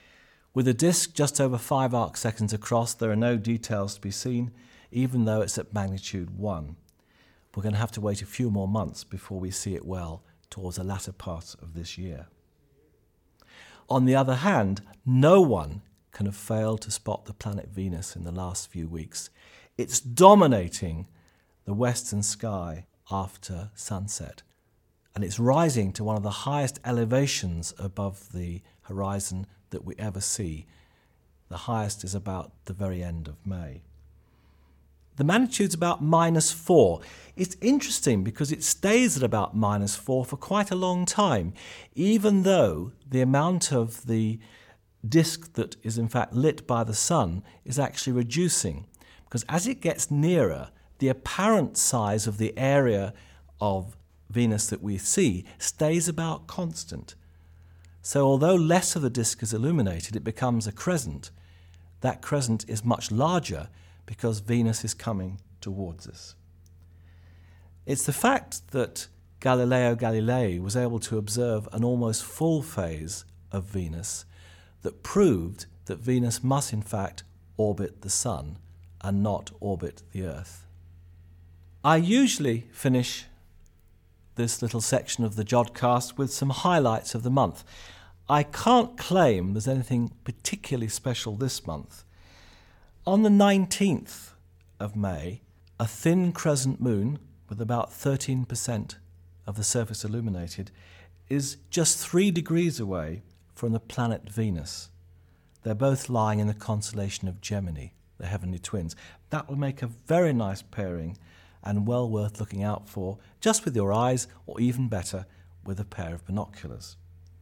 With a disk just over 5 arcseconds across, there are no details to be seen, even though it's at magnitude 1. We're going to have to wait a few more months before we see it well towards the latter part of this year. On the other hand, no one can have failed to spot the planet Venus in the last few weeks. It's dominating the western sky after sunset, and it's rising to one of the highest elevations above the horizon that we ever see. The highest is about the very end of May. The magnitude's about -4. It's interesting because it stays at about -4 for quite a long time, even though the amount of the disk that is in fact lit by the sun is actually reducing. Because as it gets nearer, the apparent size of the area of Venus that we see stays about constant. So although less of the disk is illuminated, it becomes a crescent. That crescent is much larger because Venus is coming towards us. It's the fact that Galileo Galilei was able to observe an almost full phase of Venus that proved that Venus must in fact orbit the Sun and not orbit the Earth. I usually finish this little section of the Jodcast with some highlights of the month. I can't claim there's anything particularly special this month. On the 19th of May, a thin crescent moon with about 13% of the surface illuminated is just 3 degrees away from the planet Venus. They're both lying in the constellation of Gemini, the heavenly twins. That will make a very nice pairing and well worth looking out for, just with your eyes, or even better, with a pair of binoculars.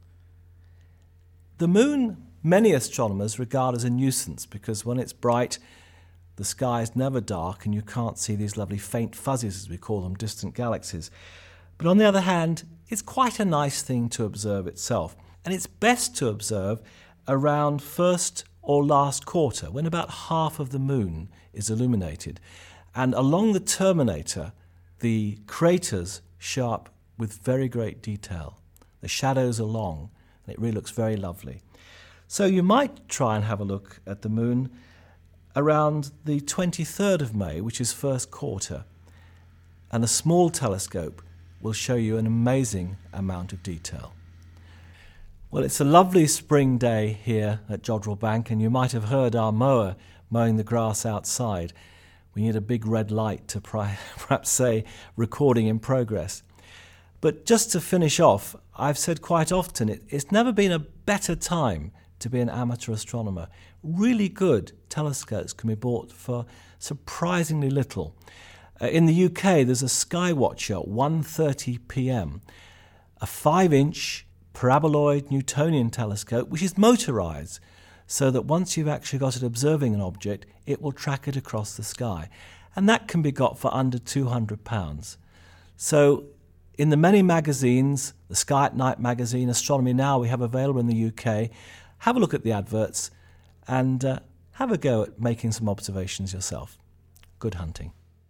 The moon, many astronomers regard as a nuisance because when it's bright, the sky is never dark and you can't see these lovely faint fuzzies, as we call them, distant galaxies. But on the other hand, it's quite a nice thing to observe itself. And it's best to observe around first or last quarter, when about half of the moon is illuminated. And along the terminator, the craters show up with very great detail. The shadows are long, and it really looks very lovely. So you might try and have a look at the moon around the 23rd of May, which is first quarter, and a small telescope will show you an amazing amount of detail. Well, it's a lovely spring day here at Jodrell Bank, and you might have heard our mower mowing the grass outside. We need a big red light to perhaps say recording in progress. But just to finish off, I've said quite often it's never been a better time to be an amateur astronomer. Really good telescopes can be bought for surprisingly little. In the UK, there's a Skywatcher 1:30 p.m, a 5-inch paraboloid Newtonian telescope, which is motorized, so that once you've actually got it observing an object, it will track it across the sky. And that can be got for under £200. So in the many magazines, the Sky at Night magazine, Astronomy Now, we have available in the UK, have a look at the adverts and have a go at making some observations yourself. Good hunting.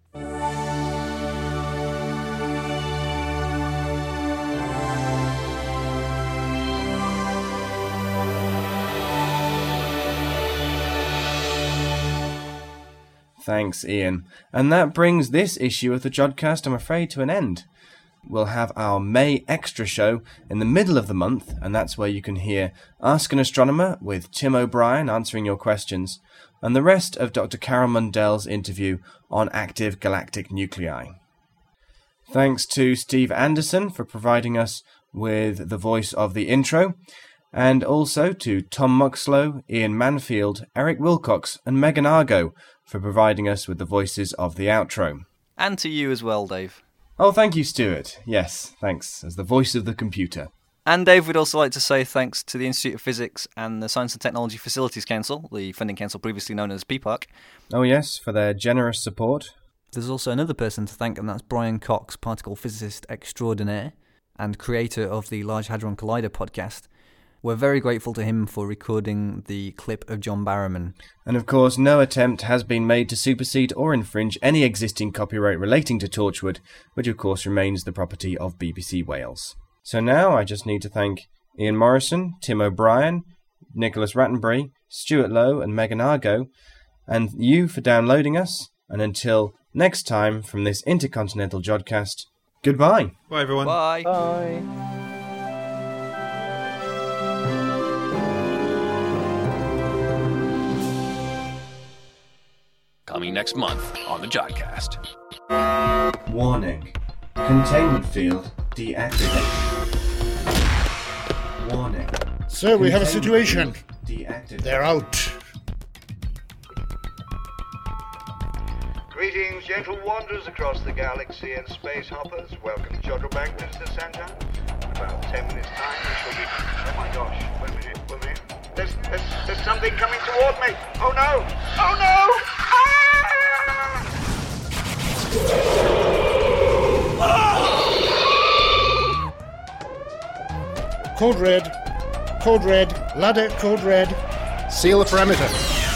Thanks, Ian. And that brings this issue of the Jodcast, I'm afraid, to an end. We'll have our May Extra show in the middle of the month, and that's where you can hear Ask an Astronomer with Tim O'Brien answering your questions, and the rest of Dr. Carol Mundell's interview on active galactic nuclei. Thanks to Steve Anderson for providing us with the voice of the intro, and also to Tom Muxlow, Ian Manfield, Eric Wilcox, and Megan Argo for providing us with the voices of the outro. And to you as well, Dave. Oh, thank you, Stuart. Yes, thanks, as the voice of the computer. And Dave, we'd also like to say thanks to the Institute of Physics and the Science and Technology Facilities Council, the funding council previously known as PPARC. Oh yes, for their generous support. There's also another person to thank, and that's Brian Cox, particle physicist extraordinaire and creator of the Large Hadron Collider podcast. We're very grateful to him for recording the clip of John Barrowman. And of course, no attempt has been made to supersede or infringe any existing copyright relating to Torchwood, which of course remains the property of BBC Wales. So now I just need to thank Ian Morrison, Tim O'Brien, Nicholas Rattenbury, Stuart Lowe and Megan Argo, and you for downloading us. And until next time from this Intercontinental Jodcast, goodbye. Bye, everyone. Bye. Bye. Coming next month on the Jodcast. Warning. Containment field deactivated. Warning. Sir, we have a situation. Deactivated. They're out. Greetings, gentle wanderers across the galaxy and space hoppers. Welcome to Jodrell Bank Visitor Center. In about 10 minutes' time, we shall be... Oh my gosh, wait a minute. There's something coming toward me. Oh no! Oh no! Ah! Code red. Code red. Ladder, code red. Seal the perimeter.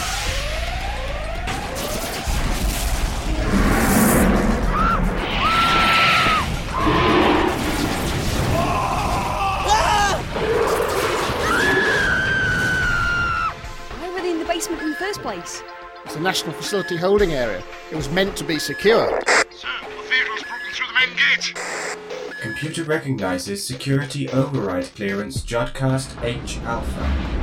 In the first place. It's a national facility holding area. It was meant to be secure. Sir, the vehicle's broken through the main gate. Computer recognizes security override clearance Jodcast H Alpha.